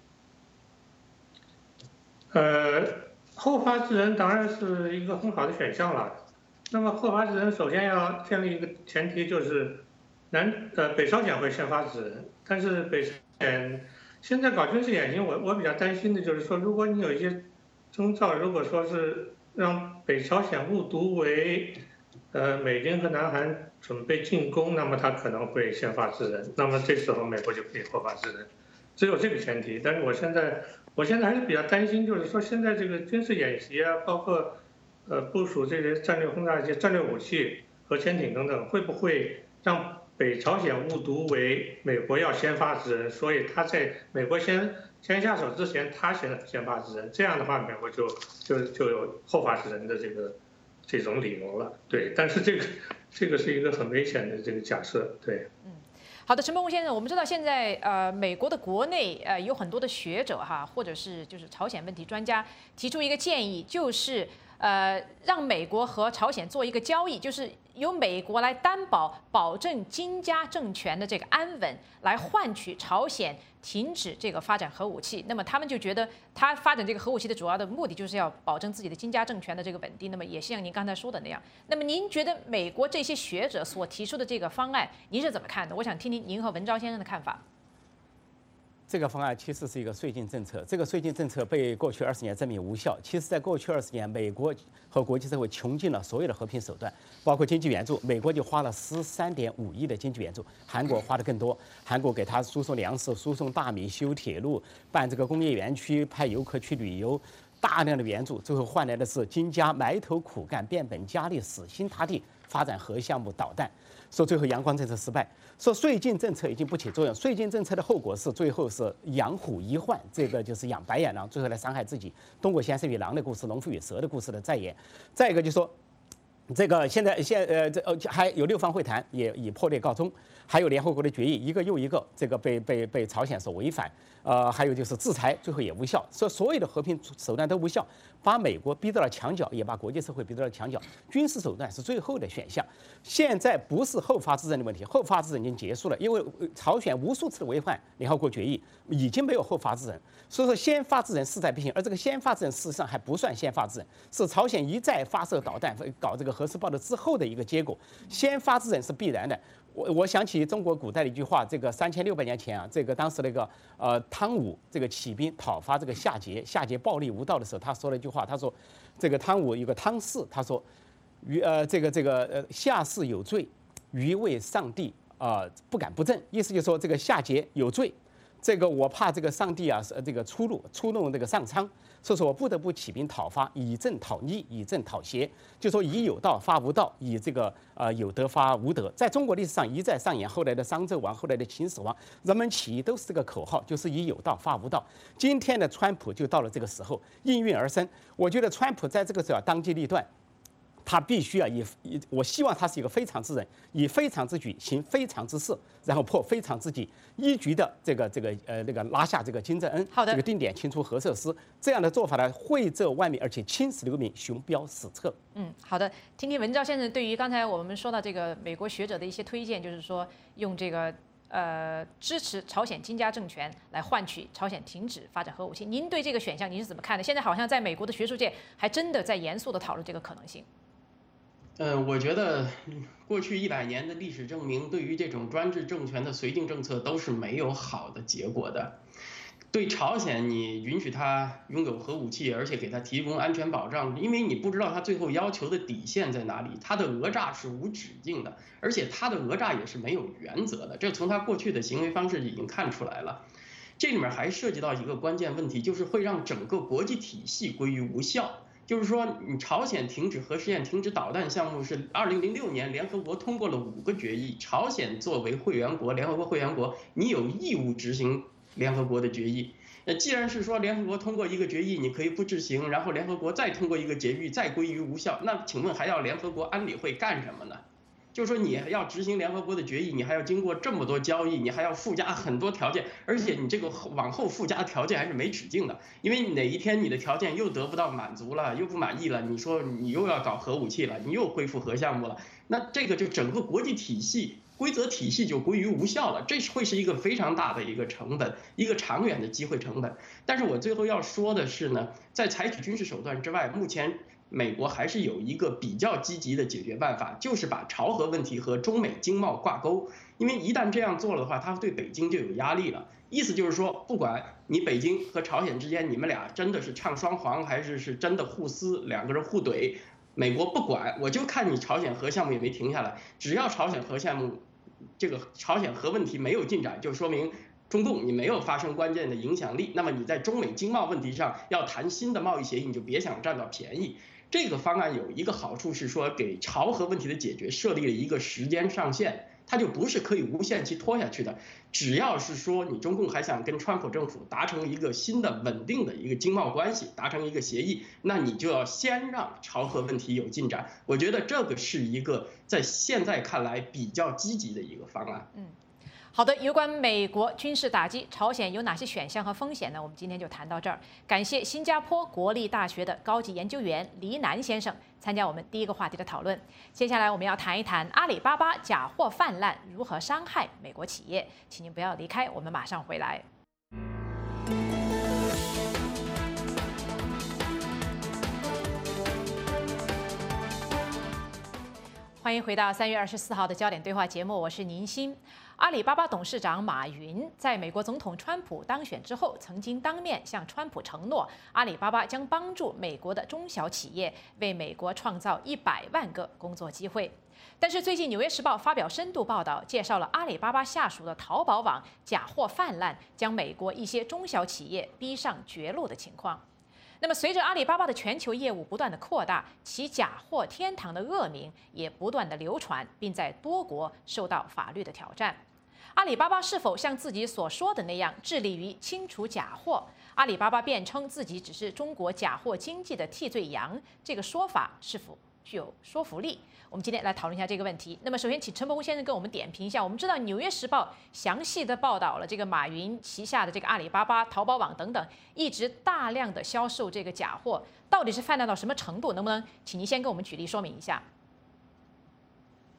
呃，后发制人当然是一个很好的选项了。那么后发制人首先要建立一个前提，就是南呃北朝鲜会先发制人，但是北朝鲜现在搞军事演习，我我比较担心的就是说，如果你有一些征兆，如果说是让北朝鲜误读为，呃，美军和南韩准备进攻，那么他可能会先发制人，那么这时候美国就可以后发制人，只有这个前提。但是我现在，我现在还是比较担心，就是说现在这个军事演习啊，包括，呃，部署这些战略轰炸机、战略武器和潜艇等等，会不会让北朝鲜误读为美国要先发制人，所以他在美国先。先下手之前，他先先发制人，这样的话，美国就就就有后发制人的这个这种理由了。对，但是这个这个是一个很危险的这个假设。对， 嗯，好的，陈伯宏先生，我们知道现在呃，美国的国内呃有很多的学者哈，或者是就是朝鲜问题专家提出一个建议，就是呃让美国和朝鲜做一个交易，就是由美国来担保保证金家政权的这个安稳，来换取朝鲜停止这个发展核武器。那么他们就觉得，他发展这个核武器的主要的目的就是要保证自己的金家政权的这个稳定。那么也像您刚才说的那样。那么您觉得美国这些学者所提出的这个方案，您是怎么看的？我想听听您和文昭先生的看法。 这个方案其实是一个绥靖政策，这个绥靖政策被过去二十年证明无效。其实，在过去二十年，美国和国际社会穷尽了所有的和平手段，包括经济援助，美国就花了十三点五亿的经济援助，韩国花的更多，韩国给他输送粮食、输送大米、修铁路、办这个工业园区、派游客去旅游，大量的援助，最后换来的是金家埋头苦干、变本加厉、死心塌地发展核项目、导弹。说最后阳光政策失败，说绥靖政策已经不起作用，绥靖政策的后果是最后是养虎遗患，这个就是养白眼狼，最后来伤害自己。东郭先生与狼的故事，农夫与蛇的故事的再演。再一个就是说，这个现在现呃这呃还有六方会谈也以破裂告终，还有联合国的决议一个又一个这个被被被朝鲜所违反，呃还有就是制裁最后也无效，所以所有的和平手段都无效，把美国逼到了墙角，也把国际社会逼到了墙角。军事手段是最后的选项。现在不是后发制人的问题，后发制人已经结束了，因为朝鲜无数次违反联合国决议，已经没有后发制人，所以说先发制人势在必行。而这个先发制人事实上还不算先发制人，是朝鲜一再发射导弹、搞这个核试爆的之后的一个结果。先发制人是必然的。 我我想起中国古代的一句话，这个三千六百年前啊，这个当时那个呃汤武这个起兵讨伐这个夏桀，夏桀暴力无道的时候，他说了一句话，他说这个汤武有个汤氏，他说于呃这个这个呃夏氏有罪，余为上帝啊、呃、不敢不正，意思就是说这个夏桀有罪。这个我怕这个上帝啊，这个出路出弄这个上苍，所以说我不得不起兵讨伐，以正讨逆，以正讨邪，就说以有道发无道，以这个呃有德发无德。在中国历史上一再上演，后来的商纣王，后来的秦始皇，人们起义都是这个口号，就是以有道发无道。今天的川普就到了这个时候，应运而生。我觉得川普在这个时候当机立断。他必须啊以以，我希望他是一个非常之人，以非常之举行非常之事，然后破非常之己，一举的这个这个呃那个拉下这个金正恩， 好的， 这个定点清除核设施，这样的做法呢，惠泽万民，而且青史留名，雄标史册。 嗯，好的，听听文昭先生对于刚才我们说到这个美国学者的一些推荐，就是说用这个呃支持朝鲜金家政权来换取朝鲜停止发展核武器，您对这个选项您是怎么看的？现在好像在美国的学术界还真的在严肃的讨论这个可能性。 呃，我觉得过去一百年的历史证明，对于这种专制政权的绥靖政策都是没有好的结果的。对朝鲜，你允许他拥有核武器，而且给他提供安全保障，因为你不知道他最后要求的底线在哪里，他的讹诈是无止境的，而且他的讹诈也是没有原则的，这从他过去的行为方式已经看出来了。这里面还涉及到一个关键问题，就是会让整个国际体系归于无效。就是说，你朝鲜停止核试验、停止导弹项目是二零零六年联合国通过了五个决议，朝鲜作为会员国，联合国会员国，你有义务执行联合国的决议。那既然是说联合国通过一个决议，你可以不执行，然后联合国再通过一个决议，再归于无效，那请问还要联合国安理会干什么呢？就是说你要执行联合国的决议，你还要经过这么多交易，你还要附加很多条件，而且你这个往后附加条件还是没止境的，因为哪一天你的条件又得不到满足了，又不满意了，你说你又要搞核武器了，你又恢复核项目了，那这个就整个国际体系规则体系就归于无效了，这会是一个非常大的一个成本，一个长远的机会成本。但是我最后要说的是呢，在采取军事手段之外，目前美国还是有一个比较积极的解决办法，就是把朝核问题和中美经贸挂钩。因为一旦这样做了的话，它对北京就有压力了。意思就是说，不管你北京和朝鲜之间，你们俩真的是唱双簧，还是是真的互撕，两个人互怼，美国不管，我就看你朝鲜核项目也没停下来。只要朝鲜核项目，这个朝鲜核问题没有进展，就说明中共你没有发生关键的影响力。那么你在中美经贸问题上要谈新的贸易协议，你就别想占到便宜。这个方案有一个好处是说，给朝核问题的解决设立了一个时间上限，它就不是可以无限期拖下去的。只要是说你中共还想跟川普政府达成一个新的稳定的一个经贸关系，达成一个协议，那你就要先让朝核问题有进展。我觉得这个是一个在现在看来比较积极的一个方案。 嗯。好的，有关美国军事打击朝鲜有哪些选项和风险呢？我们今天就谈到这儿。感谢新加坡国立大学的高级研究员黎南先生参加我们第一个话题的讨论。接下来我们要谈一谈阿里巴巴假货泛滥如何伤害美国企业，请您不要离开，我们马上回来。欢迎回到三月二十四号的焦点对话节目，我是宁鑫。阿里巴巴董事长马云在美国总统川普当选之后，曾经当面向川普承诺，阿里巴巴将帮助美国的中小企业，为美国创造一百万个工作机会。但是最近《纽约时报》发表深度报道，介绍了阿里巴巴下属的淘宝网假货泛滥，将美国一些中小企业逼上绝路的情况。那么，随着阿里巴巴的全球业务不断的扩大，其假货天堂的恶名也不断的流传，并在多国受到法律的挑战。阿里巴巴是否像自己所说的那样致力于清除假货？阿里巴巴辩称自己只是中国假货经济的替罪羊，这个说法是否具有说服力？我们今天来讨论一下这个问题。那么，首先请陈伯虎先生跟我们点评一下。我们知道《纽约时报》详细的报道了这个马云旗下的这个阿里巴巴、淘宝网等等，一直大量的销售这个假货，到底是泛滥到什么程度？能不能请您先跟我们举例说明一下？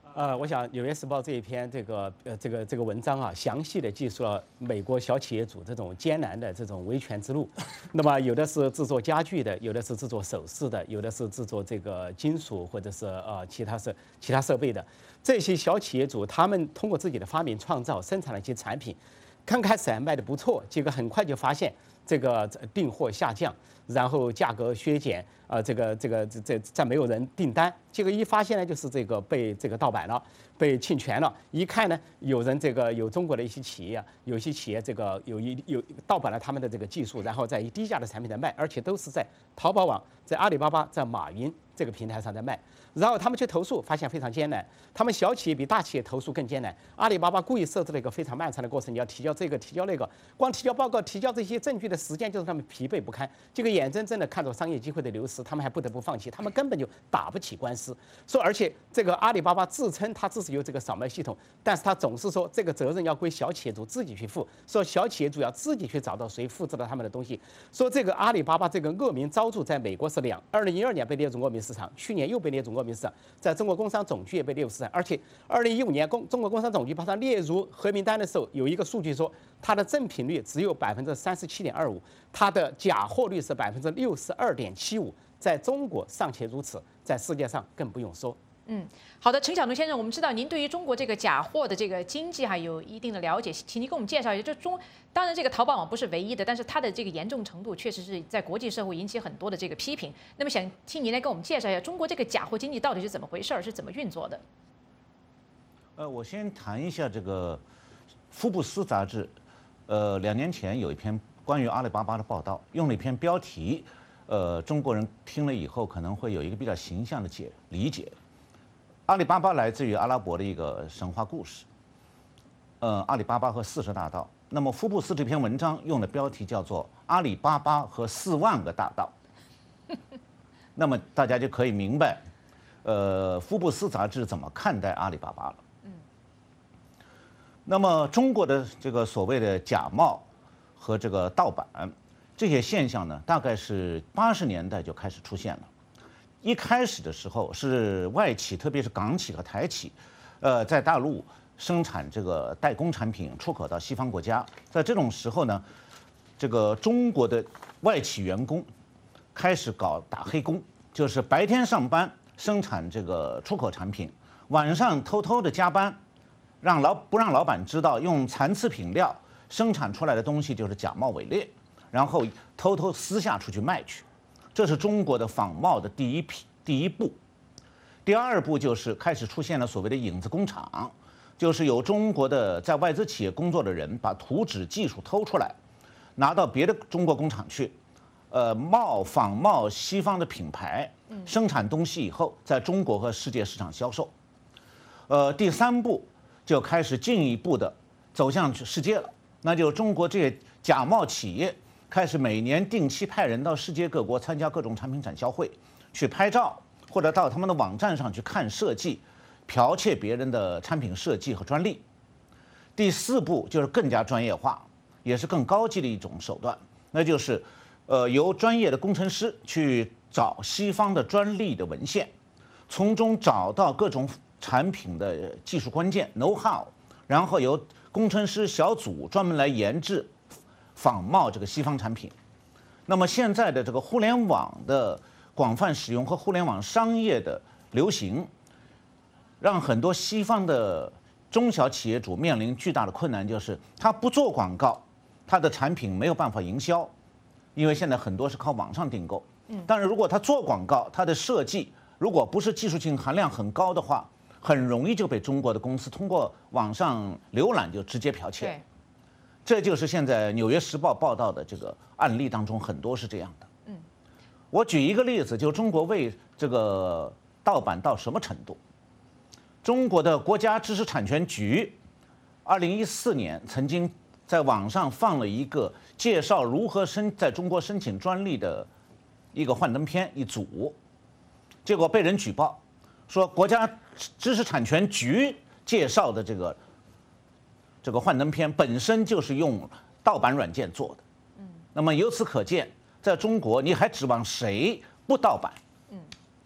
呃，我想《纽约时报》这一篇这个呃这个这个文章啊，详细的记述了美国小企业主这种艰难的这种维权之路。那么有的是制作家具的，有的是制作首饰的，有的是制作这个金属或者是呃其他是其他设备的。这些小企业主他们通过自己的发明创造，生产了一些产品，刚开始还卖的不错，结果很快就发现这个订货下降，然后价格削减。啊，这个这个这这再没有人订单，结果一发现呢，就是这个被这个盗版了，被侵权了。一看呢，有人这个有中国的一些企业啊，有一些企业这个有一有盗版了他们的这个技术，然后在以低价的产品在卖，而且都是在淘宝网、在阿里巴巴、在马云这个平台上在卖。然后他们去投诉，发现非常艰难。他们小企业比大企业投诉更艰难。阿里巴巴故意设置了一个非常漫长的过程，你要提交这个、提交那个，光提交报告、提交这些证据的时间，就让他们疲惫不堪。这个眼睁睁的看着商业机会的流失，他们还不得不放弃，他们根本就打不起官司。说，而且这个阿里巴巴自称它自己有这个扫描系统，但是他总是说这个责任要归小企业主自己去负，说小企业主要自己去找到谁复制了他们的东西。说这个阿里巴巴这个恶名昭著，在美国是两，二零一二年被列入恶名市场，去年又被列入恶名市场，在中国工商总局也被列入市场，而且二零一五年工中国工商总局把它列入黑名单的时候，有一个数据说它的正品率只有百分之三十七点二五，它的假货率是百分之六十二点七五，在中国尚且如此，在世界上更不用说。 嗯，好的，陈晓东先生，我们知道您对于中国这个假货的这个经济还有一定的了解，请您给我们介绍一下。就中，当然这个淘宝网不是唯一的，但是它的这个严重程度确实是在国际社会引起很多的这个批评。那么想请您来给我们介绍一下，中国这个假货经济到底是怎么回事儿，是怎么运作的？ 呃，我先谈一下这个《福布斯》杂志，呃，两年前有一篇关于阿里巴巴的报道，用了一篇标题，呃，中国人听了以后可能会有一个比较形象的解理解。阿里巴巴来自于阿拉伯的一个神话故事，呃，阿里巴巴和四十大盗。那么福布斯这篇文章用的标题叫做《阿里巴巴和四万个大盗》，那么大家就可以明白，呃，福布斯杂志怎么看待阿里巴巴了。嗯。那么中国的这个所谓的假冒和这个盗版这些现象呢，大概是八十年代就开始出现了。一开始的时候是外企，特别是港企和台企，呃，在大陆生产这个代工产品，出口到西方国家。在这种时候呢，这个中国的外企员工开始搞打黑工，就是白天上班生产这个出口产品，晚上偷偷的加班，让老不让老板知道，用残次品料生产出来的东西就是假冒伪劣，然后偷偷私下出去卖去。这是中国的仿冒的第一批第一步，第二步就是开始出现了所谓的影子工厂，就是有中国的在外资企业工作的人把图纸技术偷出来，拿到别的中国工厂去，呃，冒仿冒西方的品牌，生产东西以后在中国和世界市场销售。呃，第三步就开始进一步的走向世界了，那就是中国这些假冒企业。开始每年定期派人到世界各国参加各种产品展销会，去拍照，或者到他们的网站上去看设计，剽窃别人的产品设计和专利。第四步就是更加专业化，也是更高级的一种手段，那就是，呃，由专业的工程师去找西方的专利的文献，从中找到各种产品的技术关键 know how， 然后由工程师小组专门来研制。仿冒这个西方产品，那么现在的这个互联网的广泛使用和互联网商业的流行，让很多西方的中小企业主面临巨大的困难，就是他不做广告，他的产品没有办法营销，因为现在很多是靠网上订购。嗯，但是如果他做广告，他的设计如果不是技术性含量很高的话，很容易就被中国的公司通过网上浏览就直接剽窃。这就是现在《纽约时报》报道的这个案例当中很多是这样的。嗯，我举一个例子，就中国为这个盗版到什么程度？中国的国家知识产权局，二零一四年曾经在网上放了一个介绍如何申在中国申请专利的一个幻灯片一组，结果被人举报，说国家知识产权局介绍的这个。这个幻灯片本身就是用盗版软件做的，嗯，那么由此可见，在中国你还指望谁不盗版？嗯，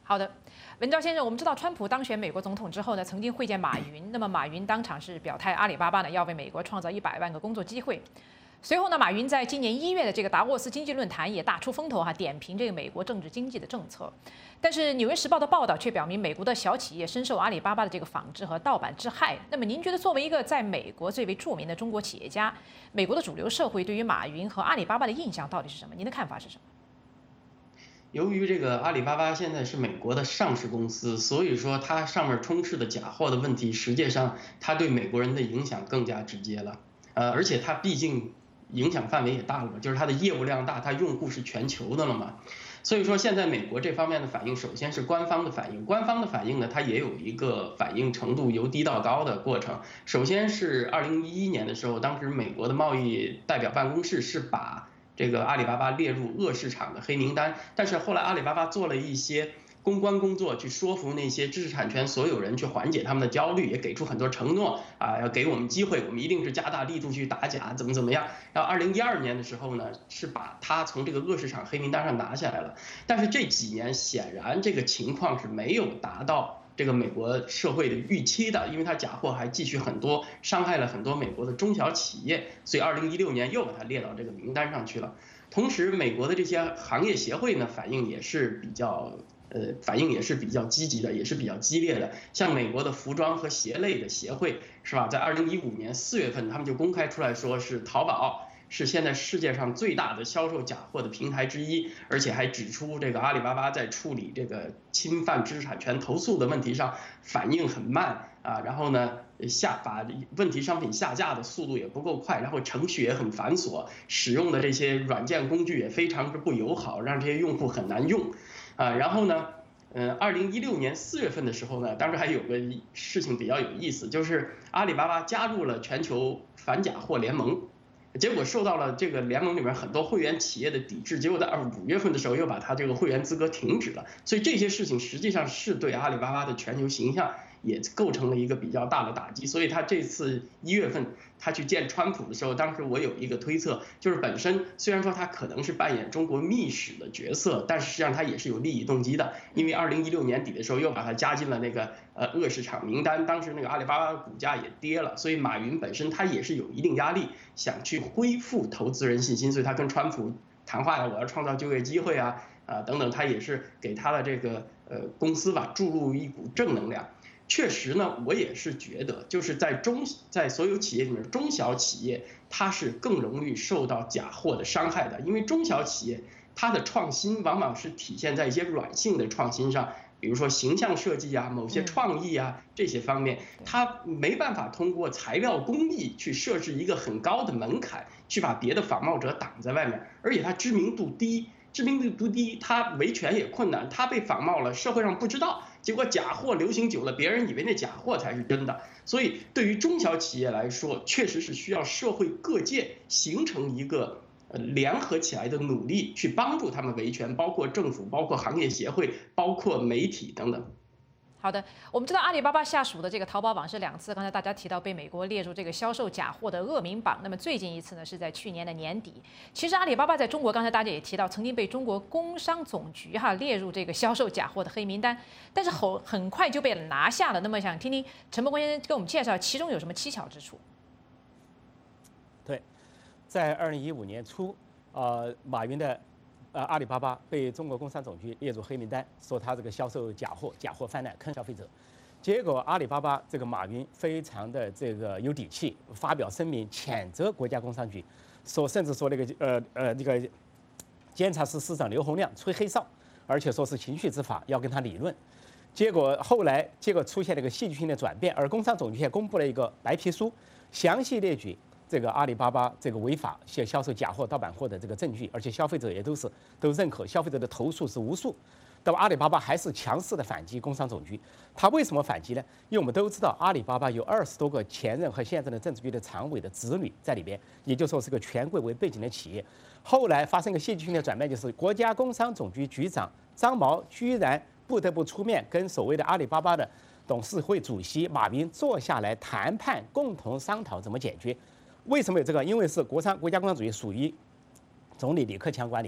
好的，文昭先生，我们知道川普当选美国总统之后呢，曾经会见马云，那么马云当场是表态，阿里巴巴呢要为美国创造一百万个工作机会。随后呢，马云在今年一月的这个达沃斯经济论坛也大出风头哈，点评这个美国政治经济的政策。但是《纽约时报》的报道却表明，美国的小企业深受阿里巴巴的这个仿制和盗版之害。那么您觉得，作为一个在美国最为著名的中国企业家，美国的主流社会对于马云和阿里巴巴的印象到底是什么？您的看法是什么？ 由于这个阿里巴巴现在是美国的上市公司，所以说它上面充斥的假货的问题，实际上它对美国人的影响更加直接了。呃，而且它毕竟影响范围也大了嘛，就是它的业务量大，它用户是全球的了嘛。所以说现在美国这方面的反应，首先是官方的反应，官方的反应呢，它也有一个反应程度由低到高的过程。首先是二零一一年的时候，当时美国的贸易代表办公室是把这个阿里巴巴列入恶市场的黑名单，但是后来阿里巴巴做了一些公关工作，去说服那些知识产权所有人，去缓解他们的焦虑，也给出很多承诺啊，要给我们机会，我们一定是加大力度去打假，怎么怎么样。然后二零一二年的时候呢，是把它从这个恶市场黑名单上拿下来了。但是这几年显然这个情况是没有达到这个美国社会的预期的，因为它假货还继续很多，伤害了很多美国的中小企业，所以二零一六年又把它列到这个名单上去了。同时，美国的这些行业协会呢，反应也是比较。呃，反应也是比较积极的，也是比较激烈的。像美国的服装和鞋类的协会，是吧？在二零一五年四月份，他们就公开出来说是淘宝是现在世界上最大的销售假货的平台之一，而且还指出这个阿里巴巴在处理这个侵犯知识产权投诉的问题上反应很慢啊，然后呢下把问题商品下架的速度也不够快，然后程序也很繁琐，使用的这些软件工具也非常之不友好，让这些用户很难用。啊，然后呢，呃，二零一六年四月份的时候呢，当时还有个事情比较有意思，就是阿里巴巴加入了全球反假货联盟，结果受到了这个联盟里面很多会员企业的抵制，结果在二五月份的时候又把它这个会员资格停止了，所以这些事情实际上是对阿里巴巴的全球形象也构成了一个比较大的打击，所以他这次一月份他去见川普的时候，当时我有一个推测，就是本身虽然说他可能是扮演中国密使的角色，但实际上他也是有利益动机的，因为二零一六年底的时候又把他加进了那个呃恶市场名单，当时那个阿里巴巴的股价也跌了，所以马云本身他也是有一定压力，想去恢复投资人信心，所以他跟川普谈话呀，我要创造就业机会啊啊等等，他也是给他的这个呃公司吧注入一股正能量。确实呢，我也是觉得，就是在中在所有企业里面，中小企业它是更容易受到假货的伤害的，因为中小企业它的创新往往是体现在一些软性的创新上，比如说形象设计啊、某些创意啊这些方面，它没办法通过材料工艺去设置一个很高的门槛，去把别的仿冒者挡在外面，而且它知名度低。知名度低，它维权也困难，它被仿冒了，社会上不知道，结果假货流行久了，别人以为那假货才是真的。所以对于中小企业来说，确实是需要社会各界形成一个呃联合起来的努力，去帮助他们维权，包括政府、包括行业协会、包括媒体等等。 好的，我们知道阿里巴巴下属的这个淘宝网是两次，刚才大家提到被美国列入这个销售假货的恶名榜。那么最近一次呢，是在去年的年底。其实阿里巴巴在中国，刚才大家也提到，曾经被中国工商总局哈列入这个销售假货的黑名单，但是很很快就被拿下了。那么想听听陈伯公先生给我们介绍其中有什么蹊跷之处？ 对，在二零一五年初，呃，马云的。呃，阿里巴巴被中国工商总局列入黑名单，说他这个销售假货，假货泛滥，坑消费者。结果阿里巴巴这个马云非常的这个有底气，发表声明谴责国家工商局，说甚至说那个呃呃那个监察司司长刘洪亮吹黑哨，而且说是情绪执法，要跟他理论。结果后来结果出现了一个戏剧性的转变，而工商总局也公布了一个白皮书，详细列举这个阿里巴巴这个违法销销售假货、盗版货的这个证据，而且消费者也都是都认可，消费者的投诉是无数。那么阿里巴巴还是强势的反击工商总局。他为什么反击呢？因为我们都知道阿里巴巴有二十多个前任和现任的政治局的常委的子女在里边，也就是说是个权贵为背景的企业。后来发生一个戏剧性的转变，就是国家工商总局局长张毛居然不得不出面跟所谓的阿里巴巴的董事会主席马云坐下来谈判，共同商讨怎么解决。为什么有这个？因为是国商国家工商总局属于总理李克强管理，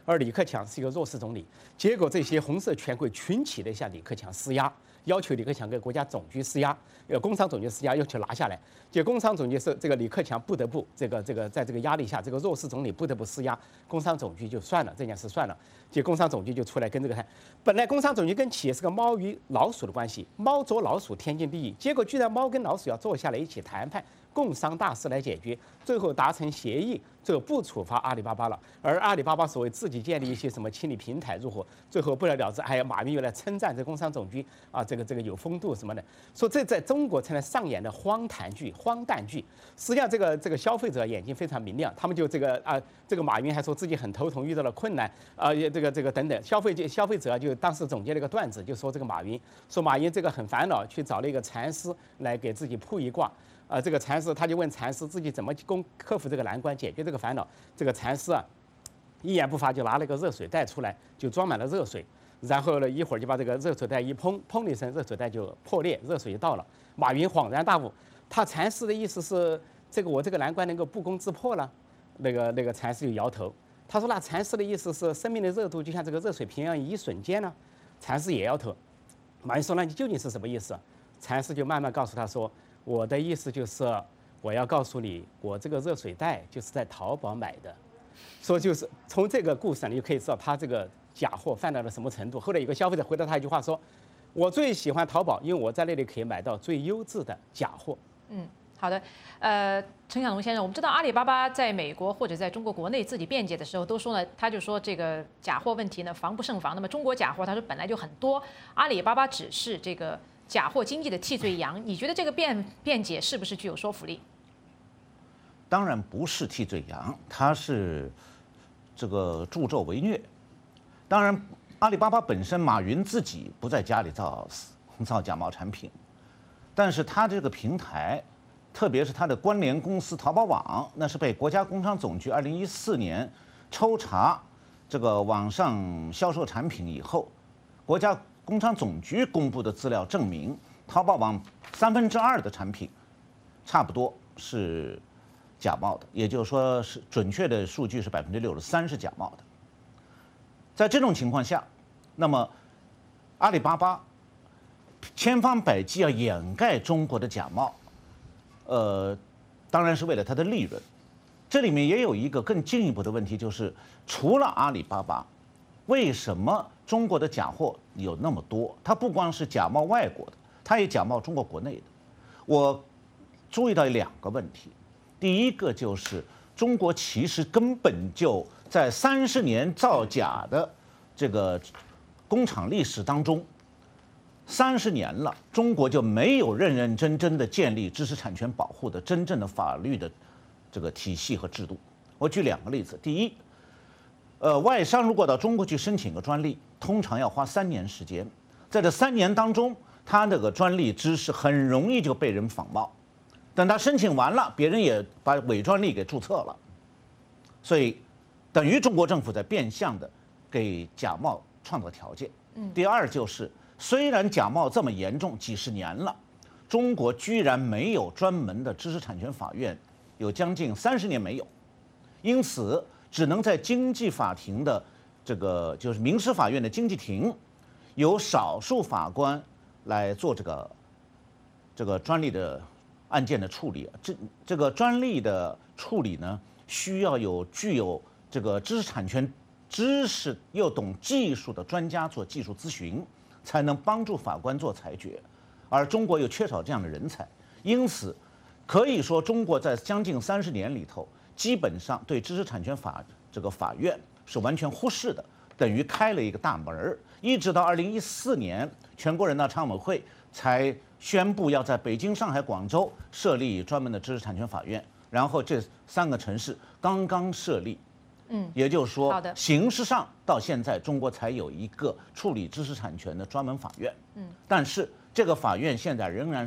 而李克强是一个弱势总理。结果这些红色权贵群起的向李克强施压，要求李克强给国家总局施压，呃，工商总局施压，要求拿下来。结果工商总局是这个李克强不得不这个这个在这个压力下，这个弱势总理不得不施压，工商总局就算了这件事算了。结果工商总局就出来跟这个谈，本来工商总局跟企业是个猫与老鼠的关系，猫捉老鼠天经地义，结果居然猫跟老鼠要坐下来一起谈判。共商大事来解决，最后达成协议，最后不处罚阿里巴巴了。而阿里巴巴所谓自己建立一些什么清理平台入伙，最后不了了之。还有马云又来称赞这工商总局啊，这个这个有风度什么的，说这在中国成了上演的荒唐剧、荒诞剧。实际上，这个这个消费者眼睛非常明亮，他们就这个啊，这个马云还说自己很头痛，遇到了困难啊，也这个这个等等。消费界消费者就当时总结了一个段子，就说这个马云说马云这个很烦恼，去找了一个禅师来给自己卜一卦。啊，这个禅师他就问禅师自己怎么攻克服这个难关，解决这个烦恼。这个禅师啊，一言不发就拿了个热水袋出来，就装满了热水，然后呢一会儿就把这个热水袋一砰，砰的一声，热水袋就破裂，热水就倒了。马云恍然大悟，他禅师的意思是这个我这个难关能够不攻自破了？那个那个禅师就摇头，他说那禅师的意思是生命的热度就像这个热水瓶一样，一瞬间呢？禅师也摇头。马云说那你究竟是什么意思？禅师就慢慢告诉他说。我的意思就是，我要告诉你，我这个热水袋就是在淘宝买的。说就是从这个故事上，你就可以知道他这个假货犯到了什么程度。后来有个消费者回答他一句话说：“我最喜欢淘宝，因为我在那里可以买到最优质的假货。” 嗯，好的。呃，陈小龙先生，我们知道阿里巴巴在美国或者在中国国内自己辩解的时候，都说呢，他就说这个假货问题呢防不胜防。那么中国假货，他说本来就很多，阿里巴巴只是这个。假货经济的替罪羊，你觉得这个辩辩解是不是具有说服力？ 当然不是替罪羊，它是这个助纣为虐。当然，阿里巴巴本身，马云自己不在家里造造假冒产品，但是他这个平台，特别是他的关联公司淘宝网，那是被国家工商总局二零一四年抽查这个网上销售产品以后，国家工商总局公布的资料证明，淘宝网三分之二的产品，差不多是假冒的，也就是说是准确的数据是百分之六十三是假冒的。在这种情况下，那么阿里巴巴千方百计要掩盖中国的假冒，呃，当然是为了它的利润。这里面也有一个更进一步的问题，就是除了阿里巴巴，为什么中国的假货有那么多？它不光是假冒外国的，它也假冒中国国内的。我注意到两个问题，第一个就是中国其实根本就在三十年造假的这个工厂历史当中，三十年了，中国就没有认认真真的建立知识产权保护的真正的法律的这个体系和制度。我举两个例子，第一。呃，外商如果到中国去申请个专利，通常要花三年时间，在这三年当中，他那个专利知识很容易就被人仿冒，等他申请完了，别人也把伪专利给注册了，所以等于中国政府在变相的给假冒创造条件。第二就是，虽然假冒这么严重，几十年了，中国居然没有专门的知识产权法院，有将近三十年没有，因此。只能在经济法庭的这个就是民事法院的经济庭，由少数法官来做这个这个专利的案件的处理。这这个专利的处理呢，需要有具有这个知识产权知识又懂技术的专家做技术咨询，才能帮助法官做裁决。而中国又缺少这样的人才，因此可以说中国在将近三十年里头。基本上对知识产权法这个法院是完全忽视的，等于开了一个大门儿。一直到二零一四年，全国人大常委会才宣布要在北京、上海、广州设立专门的知识产权法院，然后这三个城市刚刚设立。嗯，也就是说，形式上到现在中国才有一个处理知识产权的专门法院。嗯，但是这个法院现在仍然是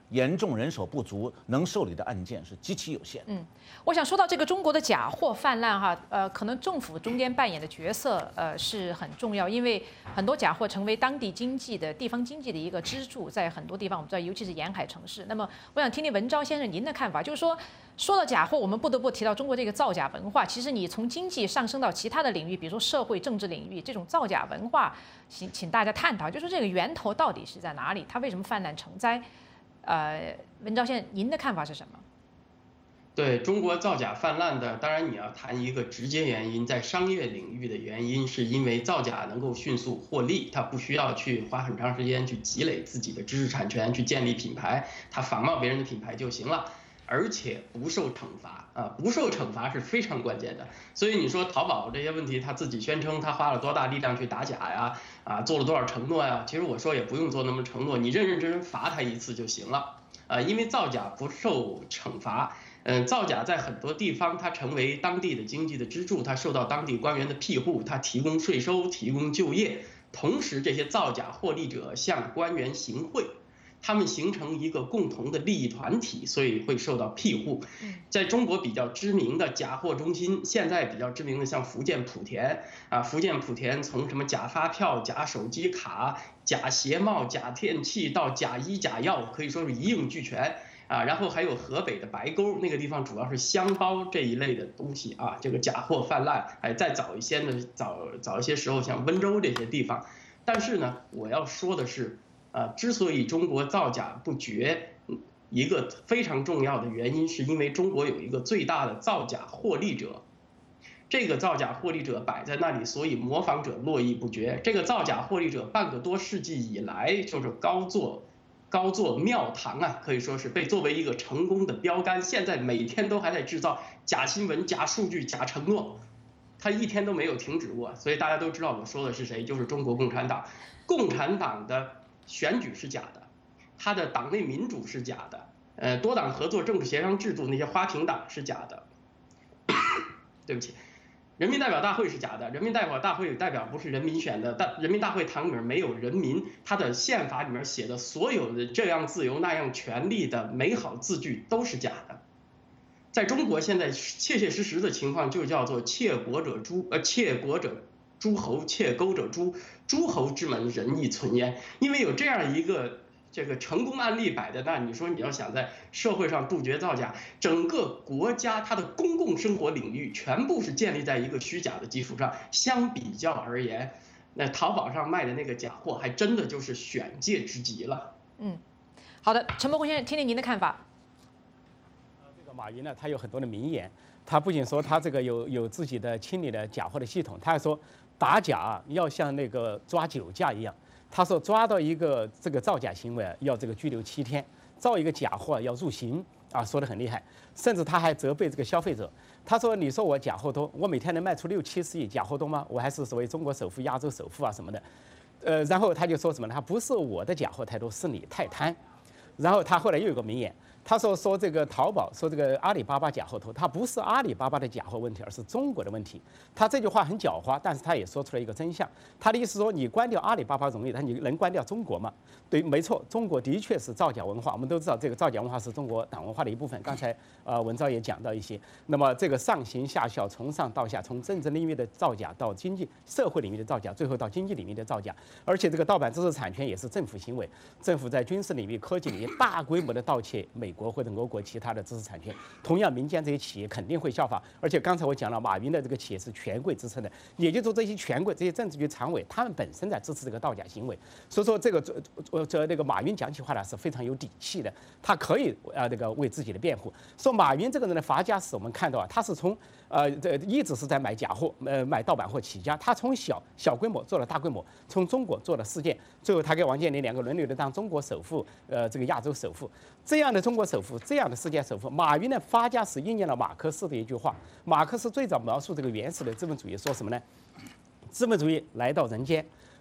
严重人手不足，能受理的案件是极其有限。 嗯，我想说到这个中国的假货泛滥哈，呃，可能政府中间扮演的角色呃是很重要，因为很多假货成为当地经济的地方经济的一个支柱，在很多地方我们知道，尤其是沿海城市。那么我想听听文昭先生您的看法，就是说说到假货，我们不得不提到中国这个造假文化。其实你从经济上升到其他的领域，比如说社会政治领域，这种造假文化，请请大家探讨，就是这个源头到底是在哪里，它为什么泛滥成灾？呃，文昭先生，您的看法是什么？ 对中国造假泛滥的，当然你要谈一个直接原因，在商业领域的原因，是因为造假能够迅速获利，它不需要去花很长时间去积累自己的知识产权，去建立品牌，它仿冒别人的品牌就行了。而且不受惩罚啊，不受惩罚是非常关键的。所以你说淘宝这些问题，他自己宣称他花了多大力量去打假呀，啊，做了多少承诺呀？其实我说也不用做那么承诺，你认认真真罚他一次就行了啊，因为造假不受惩罚。嗯，造假在很多地方它成为当地的经济的支柱，它受到当地官员的庇护，它提供税收，提供就业，同时这些造假获利者向官员行贿。他们形成一个共同的利益团体，所以会受到庇护。在中国比较知名的假货中心，现在比较知名的像福建莆田啊，福建莆田从什么假发票、假手机卡、假鞋帽、假电器到假医假药，可以说是一应俱全啊。然后还有河北的白沟那个地方，主要是香包这一类的东西啊，这个假货泛滥。哎，再早一些呢，早早一些时候像温州这些地方。但是呢，我要说的是。呃，之所以中国造假不绝，一个非常重要的原因，是因为中国有一个最大的造假获利者，这个造假获利者摆在那里，所以模仿者络绎不绝。这个造假获利者半个多世纪以来就是高坐高坐庙堂啊，可以说是被作为一个成功的标杆，现在每天都还在制造假新闻、假数据、假承诺，他一天都没有停止过。所以大家都知道我说的是谁，就是中国共产党。共产党的选举是假的，他的党内民主是假的，呃，多党合作政治协商制度那些花瓶党是假的，对不起，人民代表大会是假的，人民代表大会代表不是人民选的，但人民大会堂里面没有人民，他的宪法里面写的所有的这样自由那样权利的美好字句都是假的。在中国现在切切实实的情况就叫做窃国者诛，呃，窃国者诸侯，窃钩者诛，诸侯之门，仁义存焉。因为有这样一个这个成功案例摆在那，你说你要想在社会上杜绝造假，整个国家它的公共生活领域全部是建立在一个虚假的基础上。相比较而言，那淘宝上卖的那个假货还真的就是选界之极了。 嗯，好的，陈伯公先生，听听您的看法。 这个马云呢，他有很多的名言，他不仅说他这个有有自己的清理的假货的系统，他还说。打假要像那个抓酒驾一样，他说抓到一个这个造假行为要这个拘留七天，造一个假货要入刑啊，说得很厉害。甚至他还责备这个消费者，他说：“你说我假货多，我每天能卖出六七十亿，假货多吗？我还是所谓中国首富、亚洲首富啊什么的。”呃，然后他就说什么呢？他不是我的假货太多，是你太贪。然后他后来又有个名言。他说说这个淘宝，说这个阿里巴巴假货多，他不是阿里巴巴的假货问题，而是中国的问题。他这句话很狡猾，但是他也说出了一个真相。他的意思说，你关掉阿里巴巴容易，但你能关掉中国吗？对，没错，中国的确是造假文化。我们都知道，这个造假文化是中国党文化的一部分。刚才呃文昭也讲到一些。那么这个上行下效，从上到下，从政治领域的造假到经济社会领域的造假，最后到经济领域的造假。而且这个盗版知识产权也是政府行为，政府在军事领域、科技领域大规模的盗窃美国或者俄国其他的知识产权，同样民间这些企业肯定会效仿。而且刚才我讲了，马云的这个企业是权贵支撑的，也就是说这些权贵、这些政治局常委，他们本身在支持这个盗假行为。所以说这个这这那个马云讲起话来是非常有底气的，他可以啊那个为自己的辩护。说马云这个人的发家史，我们看到啊，他是从呃这一直是在买假货、呃买盗版货起家，他从小小规模做了大规模，从中国做了世界，最后他跟王健林两个轮流的当中国首富，呃这个亚洲首富。这样的中国首富，这样的世界首富，马云的发家史应验了马克思的一句话。马克思最早描述这个原始的资本主义，说什么呢？资本主义来到人间，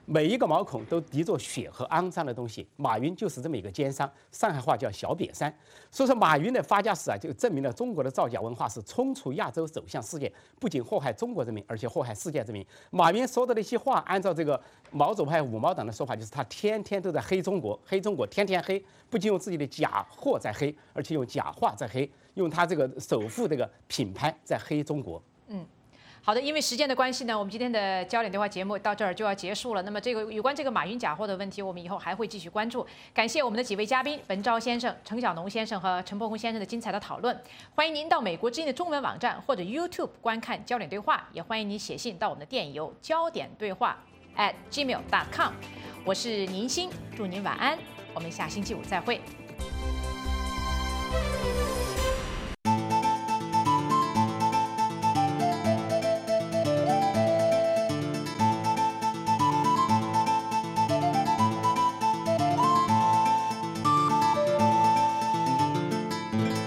每一个毛孔都滴着血和肮脏的东西。马云就是这么一个奸商，上海话叫小瘪三。所以说，马云的发家史啊，就证明了中国的造假文化是冲出亚洲走向世界，不仅祸害中国人民，而且祸害世界人民。马云说的那些话，按照这个毛左派五毛党的说法，就是他天天都在黑中国，黑中国，天天黑，不仅用自己的假货在黑，而且用假话在黑，用他这个首富这个品牌在黑中国。 嗯。好的，因为时间的关系呢，我们今天的焦点对话节目到这儿就要结束了。那么，这个有关这个马云假货的问题，我们以后还会继续关注。感谢我们的几位嘉宾文昭先生、程小农先生和陈伯宏先生的精彩的讨论。欢迎您到美国之音的中文网站或者 YouTube 观看焦点对话，也欢迎您写信到我们的电邮焦点对话 at gmail dot com。我是宁欣，祝您晚安，我们下星期五再会。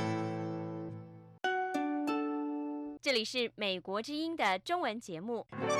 这里是美国之音的中文节目。